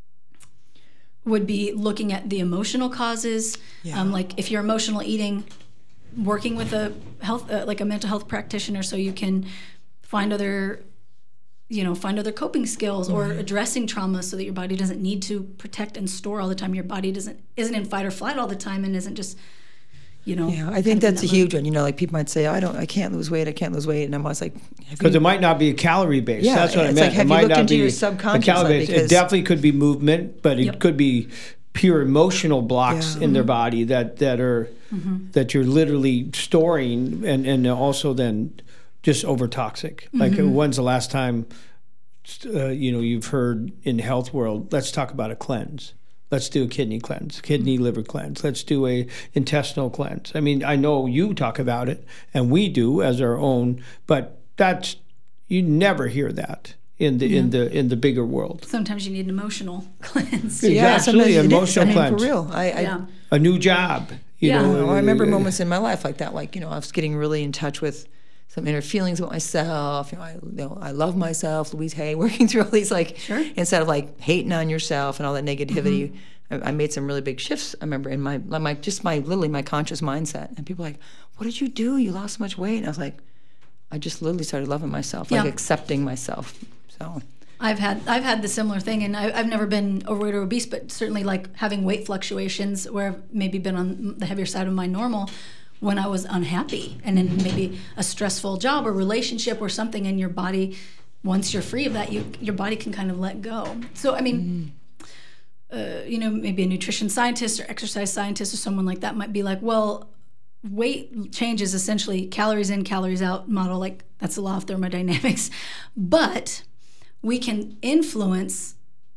would be looking at the emotional causes. Yeah. Um, like if you're emotional eating, working with a health, uh, like a mental health practitioner, so you can find other, you know, find other coping skills, or Mm-hmm. addressing trauma so that your body doesn't need to protect and store all the time. Your body doesn't isn't in fight or flight all the time, and isn't just, you know. Yeah, I kind think of in that's a that huge one. You know, like people might say, I don't, I can't lose weight, I can't lose weight, and I'm always like, because it might not be a calorie base. Yeah, That's what I it's meant. like, have it you might looked not into be your a subconscious, calorie like, base. It because- definitely could be movement, but it Yep. could be pure emotional blocks Yeah. in their body that that are Mm-hmm. that you're literally storing, and and also then just over toxic. Like Mm-hmm. when's the last time uh, you know you've heard in the health world, let's talk about a cleanse. Let's do a kidney cleanse, kidney Mm-hmm. liver cleanse. Let's do a intestinal cleanse. I mean, I know you talk about it, and we do as our own, but that's, you never hear that in the in the in the bigger world. Sometimes you need an emotional cleanse. Yeah, yeah, absolutely, sometimes it is. emotional I mean, cleanse. for real. I, I Yeah. A new job. You Yeah. know, Oh, I remember uh, moments in my life like that. Like, you know, I was getting really in touch with some inner feelings about myself. You know, I, you know, I love myself, Louise Hay, working through all these, like, Sure. instead of like hating on yourself and all that negativity, I, I made some really big shifts. I remember in my, like my, just my, literally my conscious mindset. And people were like, what did you do? You lost so much weight. And I was like, I just literally started loving myself, like Yeah. accepting myself. So. I've had I've had the similar thing, and I, I've never been overweight or obese, but certainly like having weight fluctuations where I've maybe been on the heavier side of my normal when I was unhappy, and then maybe a stressful job or relationship or something, and your body, once you're free of that, you your body can kind of let go. So I mean, mm. uh, you know, maybe a nutrition scientist or exercise scientist or someone like that might be like, well, weight change is essentially calories in, calories out model, like that's the law of thermodynamics, but we can influence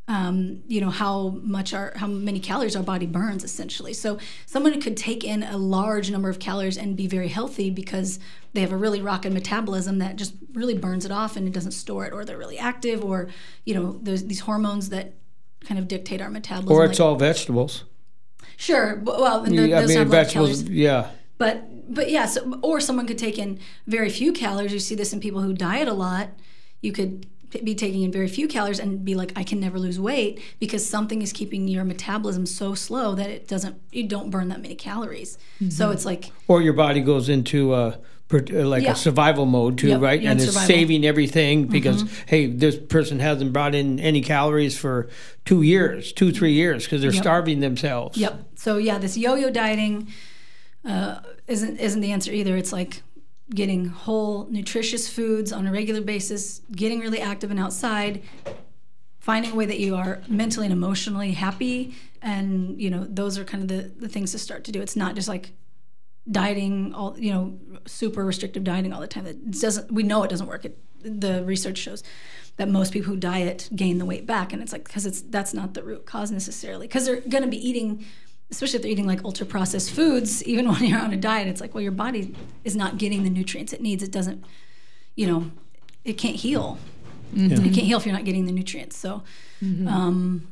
um, you know, how much our, how many calories our body burns essentially. So someone could take in a large number of calories and be very healthy because they have a really rockin' metabolism that just really burns it off and it doesn't store it, or they're really active, or, you know, there's these hormones that kind of dictate our metabolism. Or it's like, all vegetables. Sure. Well, and You- I those mean, have a lot of vegetables, calories. yeah. But but yeah, so, or someone could take in very few calories. You see this in people who diet a lot. You could t- be taking in very few calories and be like, I can never lose weight because something is keeping your metabolism so slow that it doesn't, you don't burn that many calories. Mm-hmm. So it's like, Or your body goes into uh, per- uh, like Yeah. a survival mode too, Yep, right? you're And in it's survival. saving everything because, hey, this person hasn't brought in any calories for two years, two, three years because they're Yep. starving themselves. yep. So yeah, this yo-yo dieting uh, isn't isn't the answer either. It's like getting whole, nutritious foods on a regular basis, getting really active and outside, finding a way that you are mentally and emotionally happy, and you know those are kind of the, the things to start to do. It's not just like dieting, all you know, super restrictive dieting all the time. It doesn't. We know it doesn't work. It, the research shows that most people who diet gain the weight back, and it's like because it's that's not the root cause necessarily. Because they're going to be eating, especially if they're eating like ultra processed foods. Even when you're on a diet, it's like, well, your body is not getting the nutrients it needs. It doesn't, you know, it can't heal. Yeah. It can't heal if you're not getting the nutrients. So. Um,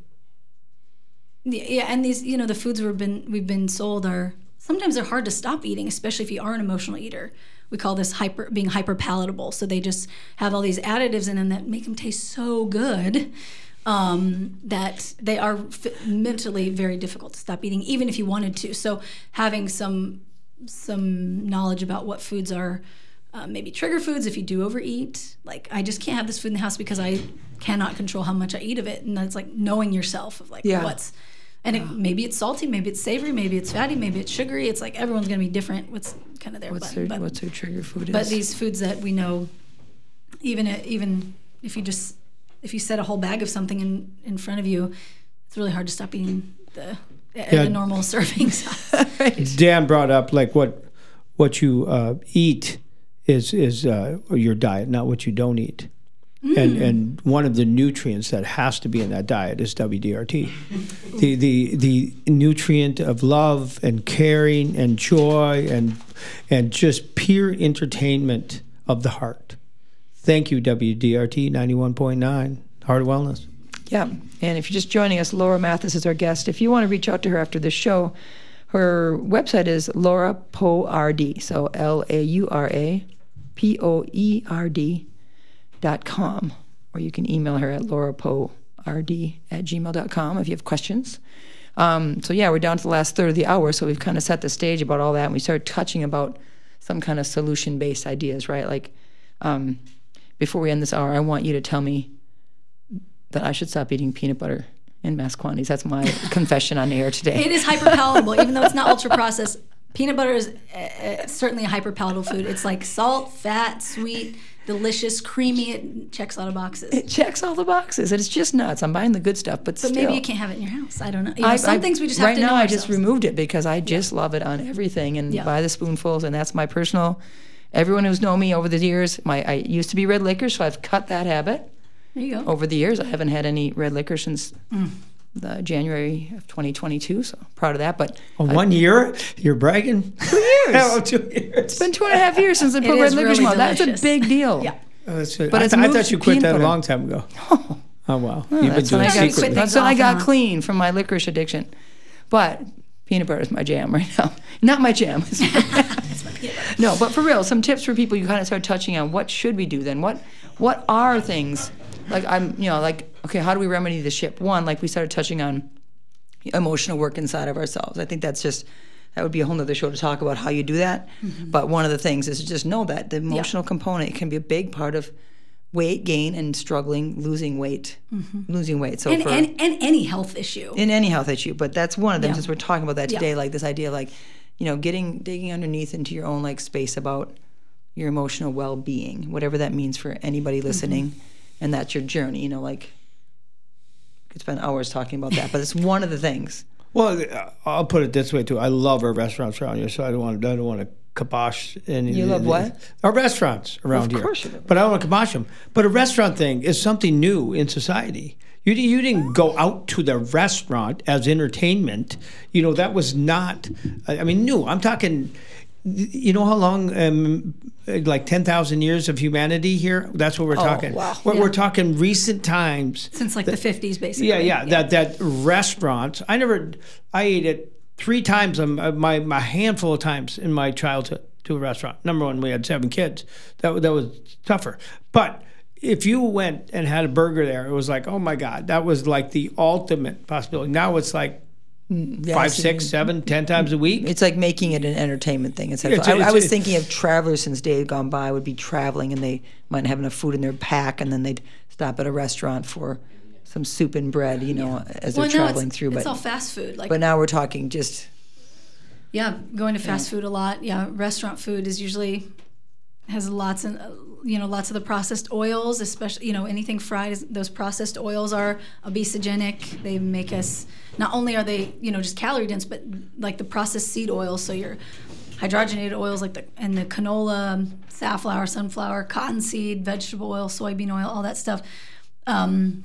yeah, yeah, and these, you know, the foods we've been we've been sold are sometimes they're hard to stop eating, especially if you are an emotional eater. We call this hyper being hyper palatable. So they just have all these additives in them that make them taste so good um, that they are f- mentally very difficult to stop eating, even if you wanted to. So having some some knowledge about what foods are uh, maybe trigger foods if you do overeat. Like, I just can't have this food in the house because I cannot control how much I eat of it. And that's like knowing yourself of like Yeah. what's, and it, maybe it's salty, maybe it's savory, maybe it's fatty, maybe it's sugary. It's like everyone's going to be different. What's kind of their What's but, their but, what's their trigger food but is. these foods that we know, even even if you just if you set a whole bag of something in, in front of you, it's really hard to stop eating the Yeah. the normal serving size. Right. Dan brought up like what what you uh, eat is is uh, your diet, not what you don't eat. And and one of the nutrients that has to be in that diet is W D R T, the the the nutrient of love and caring and joy and and just pure entertainment of the heart. Thank you, W D R T ninety-one point nine, Heart of Wellness. Yeah, and if you're just joining us, Laura Mathis is our guest. If you want to reach out to her after this show, her website is Laura Poe R D, so L A U R A P O E R D dot com, or you can email her at laurapoerd at gmail dot com if you have questions. Um, so yeah, we're down to the last third of the hour, so we've kind of set the stage about all that, and we started touching about some kind of solution-based ideas, right? Like, um, before we end this hour, I want you to tell me that I should stop eating peanut butter in mass quantities. That's my confession on air today. It is hyper palatable, even though it's not ultra processed. Peanut butter is uh, certainly a hyper palatable food. It's like salt, fat, sweet, delicious, creamy. It checks a lot of boxes. It checks all the boxes, and it's just nuts. I'm buying the good stuff, but, But still. maybe you can't have it in your house. I don't know. You know I- some I- things we just have right to now know I just ourselves. removed it because I just love it on everything and Yeah. buy the spoonfuls, and that's my personal. Everyone who's known me over the years, my I used to be red liquor, so I've cut that habit There you go. over the years. I haven't had any red liquor since Mm. the January of twenty twenty-two, so proud of that. But Oh, one year? You're bragging? two years. Oh, two years. It's been two and a half years since I put It red is liquor really smell. That's a delicious. big deal. Yeah. Oh, that's it. But I, it's th- I moved thought you to quit peanut that a butter. long time ago. Oh, wow. You've been That's when doing I secretly. got, secretly. that's when I Off got and on. clean from my licorice addiction. But peanut butter is my jam right now. Not my jam. No, but for real, some tips for people you kind of start touching on. What should we do then? What what are things like I'm you know like okay, how do we remedy the ship? One, like we started touching on emotional work inside of ourselves. I think that's just that would be a whole nother show to talk about how you do that. Mm-hmm. But one of the things is to just know that the emotional component can be a big part of weight gain and struggling, losing weight, losing weight. So And, for and, and any health issue. in any health issue, but that's one of them Yeah. since we're talking about that Yeah. today, like this idea like, you know, getting digging underneath into your own like space about your emotional well-being, whatever that means for anybody listening. And that's your journey, you know, like you could spend hours talking about that, but it's one of the things. Well, uh, I'll put it this way too. I love our restaurants around here, so I don't want to. I don't want to kibosh any. You love what? Our restaurants around Of here. course you do. But I don't want to kibosh them. But a restaurant thing is something new in society. You you didn't go out to the restaurant as entertainment. You know, that was not. I mean, new. I'm talking. You know how long? Um, like ten thousand years of humanity here. That's what we're talking. wow. We're, Yeah. we're talking recent times. Since like the fifties, basically. Yeah, yeah, That that restaurants. I never. I ate it three times. Um, uh, my my handful of times in my childhood to a restaurant. Number one, we had seven kids. That that was tougher. But if you went and had a burger there, it was like, oh my God, that was like the ultimate possibility. Now it's like Yeah, five, so six, seven, ten times a week. It's like making it an entertainment thing. Instead of, It's- I, it's- I was it's- thinking of travelers since days gone by would be traveling and they might have enough food in their pack and then they'd stop at a restaurant for some soup and bread, you know, as they're Well, now traveling it's, through. it's But all fast food. Like, but now we're talking just yeah, going to fast food a lot. Yeah, restaurant food is usually has lots and uh, you know lots of the processed oils, especially you know anything fried. Is, those processed oils are obesogenic. They make us not only are they you know just calorie dense, but like the processed seed oils. So your hydrogenated oils like the and the canola, safflower, sunflower, cottonseed, vegetable oil, soybean oil, all that stuff. Um,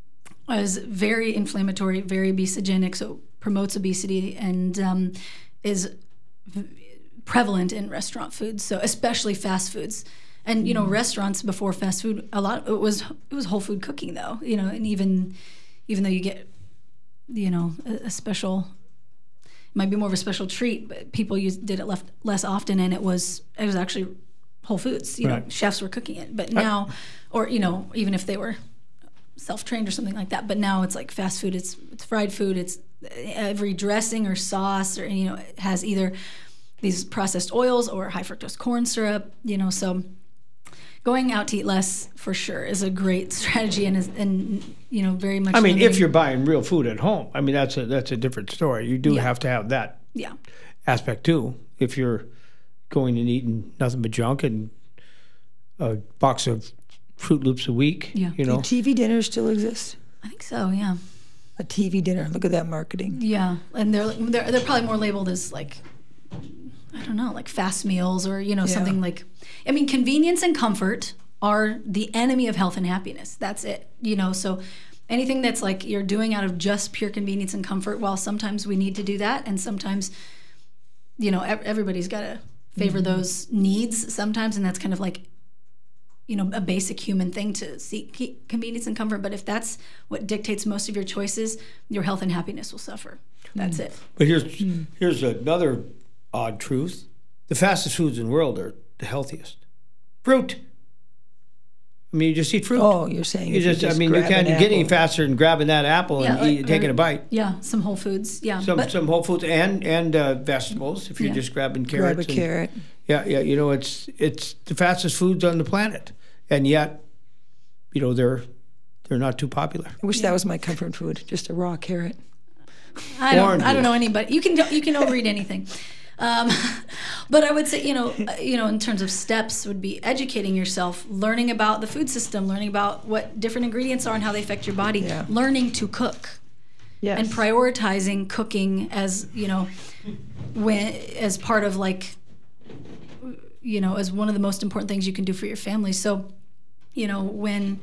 is very inflammatory, very obesogenic, so promotes obesity and um, is v- prevalent in restaurant foods. So especially fast foods, and you know restaurants before fast food, a lot it was it was whole food cooking though. You know, and even even though you get you know a, a special, it might be more of a special treat, but people used did it left less often, and it was it was actually whole foods. You know, Right. chefs were cooking it, but now, or you know even if they were self-trained or something like that, but now it's like fast food. It's it's fried food. It's every dressing or sauce or you know it has either these processed oils or high fructose corn syrup. You know, so going out to eat less for sure is a great strategy and is and you know very much. I mean, if limiting- you're buying real food at home, I mean that's a that's a different story. You do Yeah. have to have that yeah aspect too. If you're going and eating nothing but junk and a box of Fruit Loops a week, Yeah. you know. do T V dinners still exist? I think so. Yeah. A T V dinner. Look at that marketing. Yeah, and they're they're they're probably more labeled as like I don't know, like fast meals or you know Yeah. something like. I mean, convenience and comfort are the enemy of health and happiness. That's it. You know, so anything that's like you're doing out of just pure convenience and comfort. While sometimes we need to do that, and sometimes, you know, ev- everybody's got to favor Mm-hmm. those needs sometimes, and that's kind of like. You know, a basic human thing to seek convenience and comfort. But if that's what dictates most of your choices, your health and happiness will suffer. That's it. But here's here's another odd truth: the fastest foods in the world are the healthiest. Fruit. I mean, you just eat fruit. Oh, you're saying You if you just, I just mean, you grab can't an get any apple. faster than grabbing that apple and like- eat, taking or- a bite. Yeah, some Whole Foods. Yeah, Some but some whole foods and and uh, vegetables if you're Yeah. just grabbing Grab carrots. a and- carrot. Yeah, yeah. You know, it's it's the fastest foods on the planet, and yet, you know, they're they're not too popular. I wish that was my comfort food, just a raw carrot. I don't. Orange I don't know juice. anybody. You can you can overeat anything. Um, but I would say, you know, uh, you know, in terms of steps, would be educating yourself, learning about the food system, learning about what different ingredients are and how they affect your body, Yeah. learning to cook. Yes. And prioritizing cooking as you know when as part of like you know as one of the most important things you can do for your family. So you know when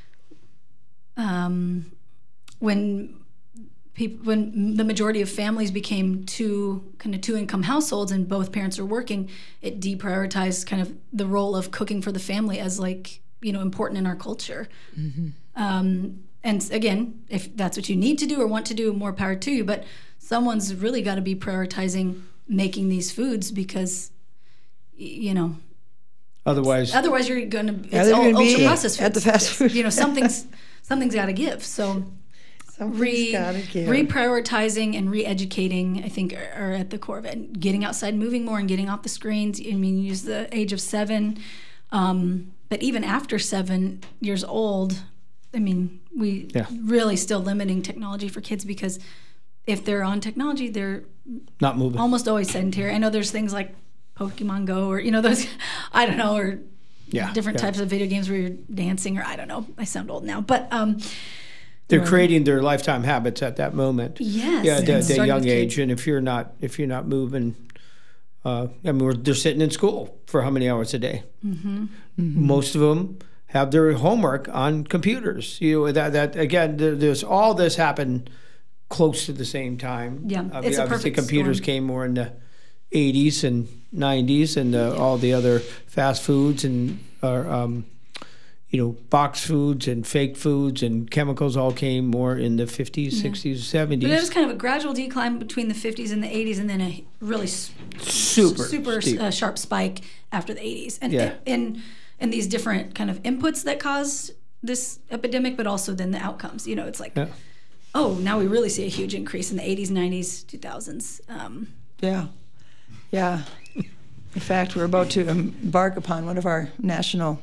um when people when the majority of families became two kind of two income households and both parents are working, it deprioritized kind of the role of cooking for the family as like you know important in our culture. Um, and again, if that's what you need to do or want to do, more power to you. But someone's really got to be prioritizing making these foods because, y- you know, Otherwise, otherwise you're going to Yeah, it's they're all gonna be ultra processed at the foods. fast food. You know, something's something's got to give. So re gotta give. reprioritizing and re-educating, I think, are, are at the core of it. And getting outside, moving more, and getting off the screens. I mean, you use the age of seven, um, but even after seven years old, I mean, we Yeah. really still limiting technology for kids because if they're on technology, they're not moving. almost always sedentary. I know there's things like Pokemon Go or you know those, I don't know, or Yeah, different yeah. types of video games where you're dancing or I don't know. I sound old now, but um, They're creating their lifetime habits at that moment. yes, Yeah, and at a starting young with age, kids. and if you're not if you're not moving, uh, I mean, we're, they're sitting in school for how many hours a day? Mm-hmm. Most of them have their homework on computers. You know, that that again, there, there's all this happened close to the same time. Yeah, Uh, it's a obviously, perfect computers storm. came more in the eighties and nineties, and uh, all the other fast foods and uh, um, you know, box foods and fake foods and chemicals all came more in the fifties, sixties, seventies. But it was kind of a gradual decline between the fifties and the eighties, and then a really s- Super super steep. uh, sharp spike after the eighties. And Yeah. and and these different kind of inputs that caused this epidemic, but also then the outcomes. You know, it's like, Yeah. oh, now we really see a huge increase in the eighties, nineties, two thousands. Um, Yeah. Yeah. In fact, we're about to embark upon one of our national,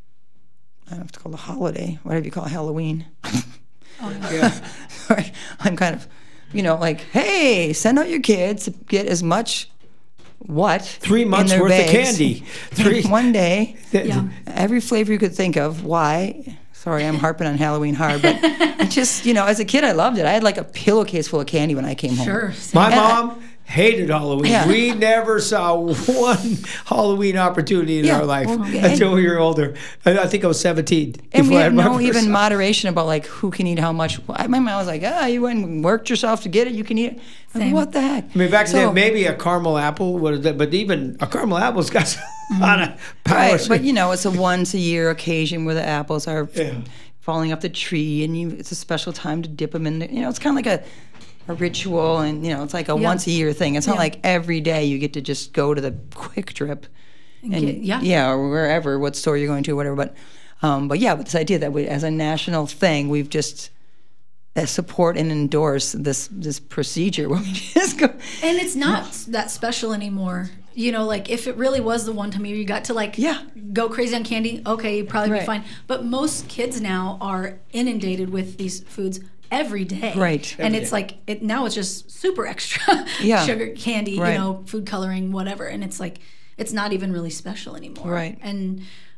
I don't know if to call it a holiday, whatever you call Halloween. Yeah. I'm kind of, you know, like, hey, send out your kids to get as much what? Three in months their worth of bags candy. Three. One day. yeah. Every flavor you could think of. Why? Sorry, I'm harping on Halloween hard, but it just, you know, as a kid, I loved it. I had like a pillowcase full of candy when I came home. Sure. My And I- mom hated Halloween. Yeah. We never saw one Halloween opportunity in Yeah. our life Well, and- until we were older. I, I think I was seventeen. And we before I had had my no first even one. moderation about like who can eat how much. I- My mom was like, ah, you went and worked yourself to get it. You can eat it. Like, Same. what the heck? I mean, back So- then, maybe a caramel apple would have done, but even a caramel apple's got a lot of power. Right, but you know, it's a once a year occasion where the apples are Yeah. falling off the tree, and you, it's a special time to dip them in. The, you know, it's kind of like a, a ritual, and you know, it's like a Yeah. once a year thing. It's not Yeah. like every day you get to just go to the Quick Trip, and get- yeah. yeah, or wherever, what store you're going to, whatever. But, um, but yeah, but this idea that we, as a national thing, we've just uh, support and endorse this this procedure where we just go. And it's not that special anymore. You know, like if it really was the one time a year you got to like Yeah. go crazy on candy, okay, you'd probably Right. be fine. But most kids now are inundated with these foods every day. Right. And Every it's day. like it now it's just super extra Yeah. sugar, candy, Right. you know, food coloring, whatever. And it's like it's not even really special anymore. Right. And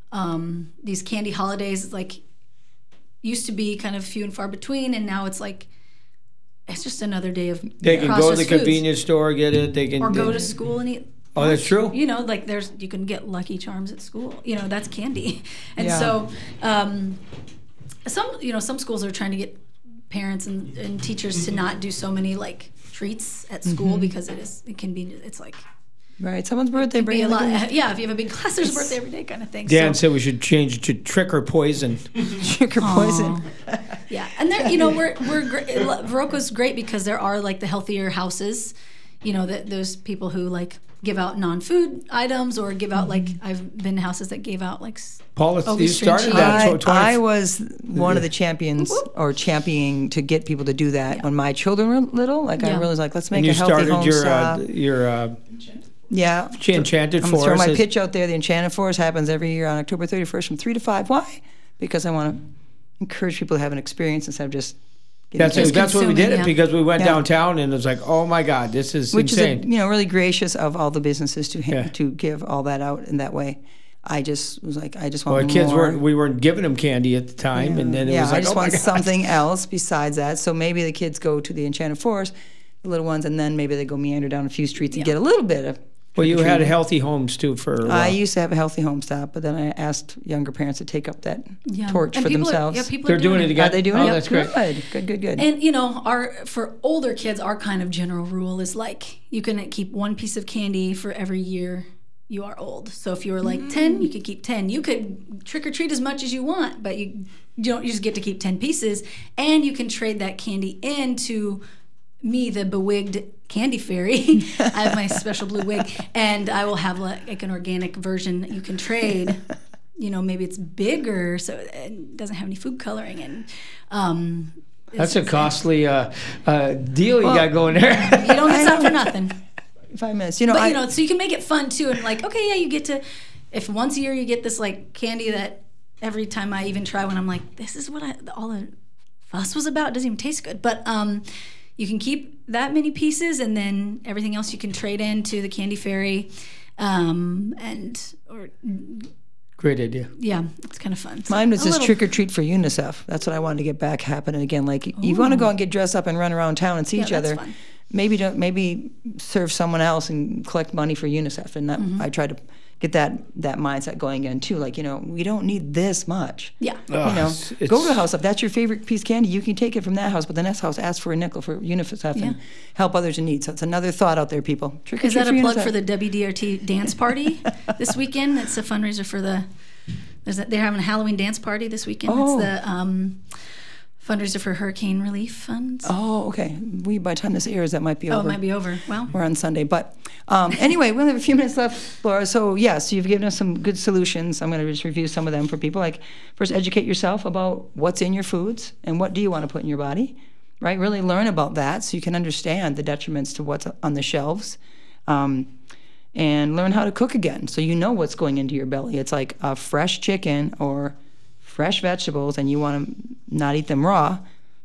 um, these candy holidays like used to be kind of few and far between, and now it's like it's just another day of They can go to the processed foods. convenience store, get it. They can Or go they- to school and eat. Oh, that's true. You know, like there's you can get Lucky Charms at school. You know, that's candy, and Yeah. so um, some you know some schools are trying to get parents and, and teachers to not do so many like treats at school Mm-hmm. because it is it can be it's like Right, someone's birthday, be bring a in lot. the Yeah, if you have a big class, there's a birthday every day kind of thing. Dan so, said we should change it to trick or poison. sugar poison. yeah, and there you know we're we're great. Viroqua's great because there are like the healthier houses. You know that those people who like give out non-food items or give out like I've been to houses that gave out like s- Paul, Oh, you we string started cheese. that. I, tw- twenty I was one of the champions or championing to get people to do that when my children were little. Like I Yeah. really was like, let's make and you a healthy started home your stop. uh, your uh, yeah, Enchanted I'm gonna throw my Forest. pitch out there. The Enchanted Forest happens every year on October thirty-first from three to five. Why? Because I want to encourage people to have an experience instead of just. getting That's Just it, that's what we did consuming, it yeah. because we went Yeah. downtown and it was like, oh my God, this is Which insane. is a, you know really gracious of all the businesses to ha- Yeah. to give all that out in that way. I just was like, I just well, want the kids more. weren't. We weren't giving them candy at the time, and then it yeah, was like, I just oh my want God. something else besides that. So maybe the kids go to the Enchanted Forest, the little ones, and then maybe they go meander down a few streets and Yeah. get a little bit of. Well, you had trick-or-treating. healthy homes too for. A I while. used to have a healthy home stop, but then I asked younger parents to take up that yeah. torch And for people themselves. Are, yeah, people They're are doing it again. Are they doing Oh, it? that's great. Good, good, good, good. And you know, our for older kids, our kind of general rule is like you can keep one piece of candy for every year you are old. So if you were like ten, you could keep ten. You could trick or treat as much as you want, but you you don't you just get to keep ten pieces, and you can trade that candy into me, the bewigged candy fairy. I have my special blue wig, and I will have like, like an organic version that you can trade. You know, maybe it's bigger, so it doesn't have any food coloring, and um, That's a it's- costly uh, uh, deal you Well- got going there. You don't get something for nothing. Five minutes. You know, But I, you know, so you can make it fun too, and like, okay, yeah, you get to, if once a year you get this like candy that every time I even try one, I'm like, this is what I all the fuss was about. It doesn't even taste good, but um, you can keep that many pieces, and then everything else you can trade into the candy fairy, um, and or Great idea. yeah, it's kind of fun. So Mine was a this little- trick or treat for UNICEF. That's what I wanted to get back happening again. Like you want to go and get dressed up and run around town and see Yeah, each that's other. fun. Maybe don't maybe serve someone else and collect money for UNICEF. And that, Mm-hmm. I tried to get that that mindset going again too. Like, you know, we don't need this much. Yeah. You know, it's- it's- go to a house. If that's your favorite piece of candy, you can take it from that house, but the next house ask for a nickel for UNICEF Yeah. and help others in need. So it's another thought out there, people. Trick or Is treat that a plug UNICEF. for the W D R T dance party this weekend? It's a fundraiser for the. There's a, they're having a Halloween dance party this weekend. Oh. It's the um, fundraiser for hurricane relief funds. Oh, okay. We by the time this airs, that might be Oh, over. it might be over. Well, We're on Sunday, but um, anyway, we only have a few minutes left, Laura. So yes, you've given us some good solutions. I'm going to just review some of them for people. Like, first, educate yourself about what's in your foods and what do you want to put in your body, right? Really learn about that so you can understand the detriments to what's on the shelves, um, and learn how to cook again so you know what's going into your belly. It's like a fresh chicken or fresh vegetables, and you want to not eat them raw.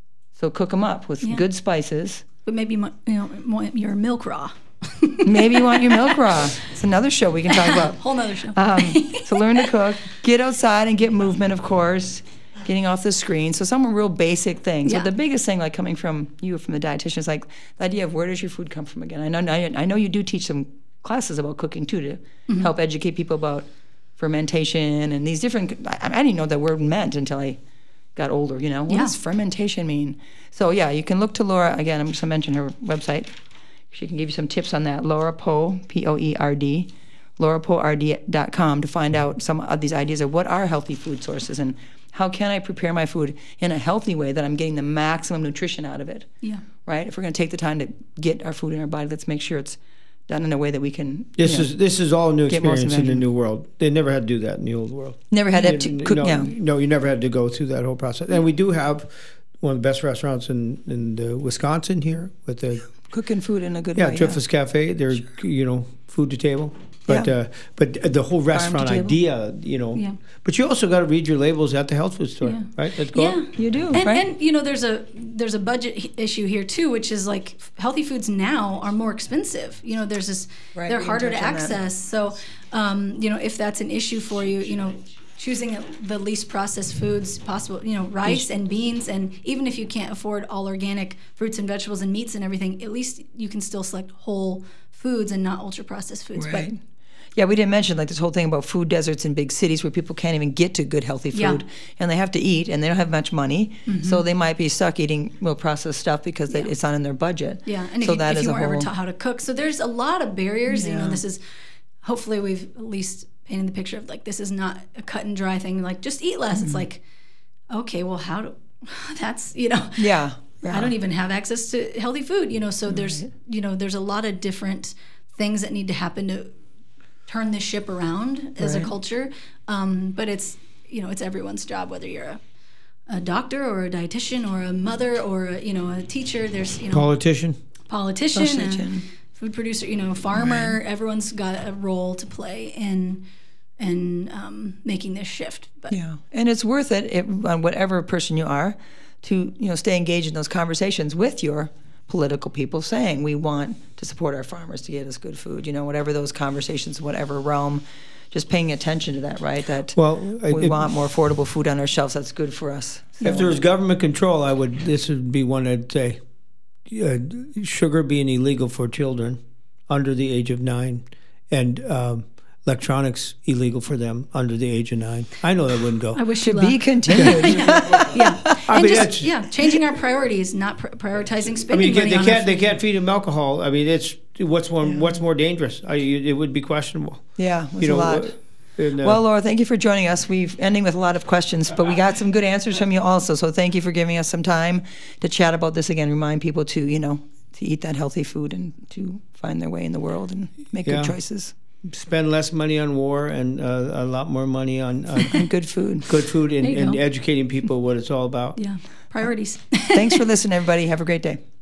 So cook them up with Yeah. good spices. but maybe mo- you know want your milk raw. Maybe you want your milk raw. It's another show we can talk about. Whole nother show. Um, so learn to cook, get outside and get movement, of course, getting off the screen. So some real basic things. Yeah. But the biggest thing, like coming from you, from the dietitian, is like the idea of where does your food come from again. I know, I, I know you do teach some classes about cooking too to Mm-hmm. help educate people about fermentation and these different. I, I didn't know that word meant until I got older. You know, what Yeah. does fermentation mean? So yeah, you can look to Laura again. I'm just gonna mention her website. She can give you some tips on that. Laura Poe, P O E R D, laura poe r d dot com to find out some of these ideas of what are healthy food sources and how can I prepare my food in a healthy way that I'm getting the maximum nutrition out of it. Yeah. Right? If we're going to take the time to get our food in our body, let's make sure it's done in a way that we can. This you know, is this is all new get most experience in the advantage. new world. They never had to do that in the old world. never had to, have to You- cook no, now. no, you never had to go through that whole process. And we do have one of the best restaurants in in uh, Wisconsin here with the Cooking food in a good yeah way. Dreyfus Cafe. They're you know food to table. But Yeah. uh, but the whole restaurant table. idea, you know. Yeah. But you also got to read your labels at the health food store, Yeah. right? Let's go. Yeah, You do, and, right? And you know, there's a there's a budget h- issue here too, which is like f- healthy foods now are more expensive. You know, there's this Right, they're we can harder to touch on that. access. So, um, you know, if that's an issue for you, you know, choosing the least processed foods possible. You know, rice and beans, and even if you can't afford all organic fruits and vegetables and meats and everything, at least you can still select whole foods and not ultra processed foods. Right. Yeah, we didn't mention like this whole thing about food deserts in big cities where people can't even get to good healthy food, Yeah. and they have to eat, and they don't have much money, so they might be stuck eating real processed stuff because they, Mm-hmm. Yeah. it's not in their budget. Yeah, and if so you, that if is you a weren't ever whole- taught how to cook, so there's a lot of barriers. You know, Yeah. this is hopefully we've at least painted the picture of like this is not a cut and dry thing. Like just eat less. Mm-hmm. It's like, okay, well, how do? That's you know. Yeah, yeah. I don't even have access to healthy food. You know, so there's you know there's a lot of different things that need to happen to turn this ship around as Right. a culture. Um, but it's you know it's everyone's job, whether you're a a doctor or a dietitian or a mother or a, you know a teacher. There's you know Politician. politician, Politician. a food producer, you know, farmer. Everyone's got a role to play in in um, making this shift. But Yeah, and it's worth it, it on whatever person you are, to you know stay engaged in those conversations with your political people, saying we want to support our farmers to get us good food. You know, whatever those conversations, whatever realm, just paying attention to that, right? That Well, we it- want more affordable food on our shelves. That's good for us. If there was government control, I would. This would be one I'd say. Uh, sugar being illegal for children under the age of nine, and um, electronics illegal for them under the age of nine. I know that wouldn't go. I wish To you be luck. continued. Yeah, I and mean, just that's- yeah, changing our priorities, not pr- prioritizing I spending mean, they money on can't. our They food. can't feed them alcohol. I mean, it's what's more. What's more dangerous? I, it would be questionable. Yeah, it's You know. a lot. uh, and, uh, Well, Laura, thank you for joining us. We've ending with a lot of questions, but we got some good answers from you also. So thank you for giving us some time to chat about this again. Remind people to, you know, to eat that healthy food and to find their way in the world and make Yeah. good choices spend less money on war and uh, a lot more money on uh, and good food. good food and, There you and go. educating people what it's all about. Yeah, priorities. Thanks for listening, everybody. Have a great day.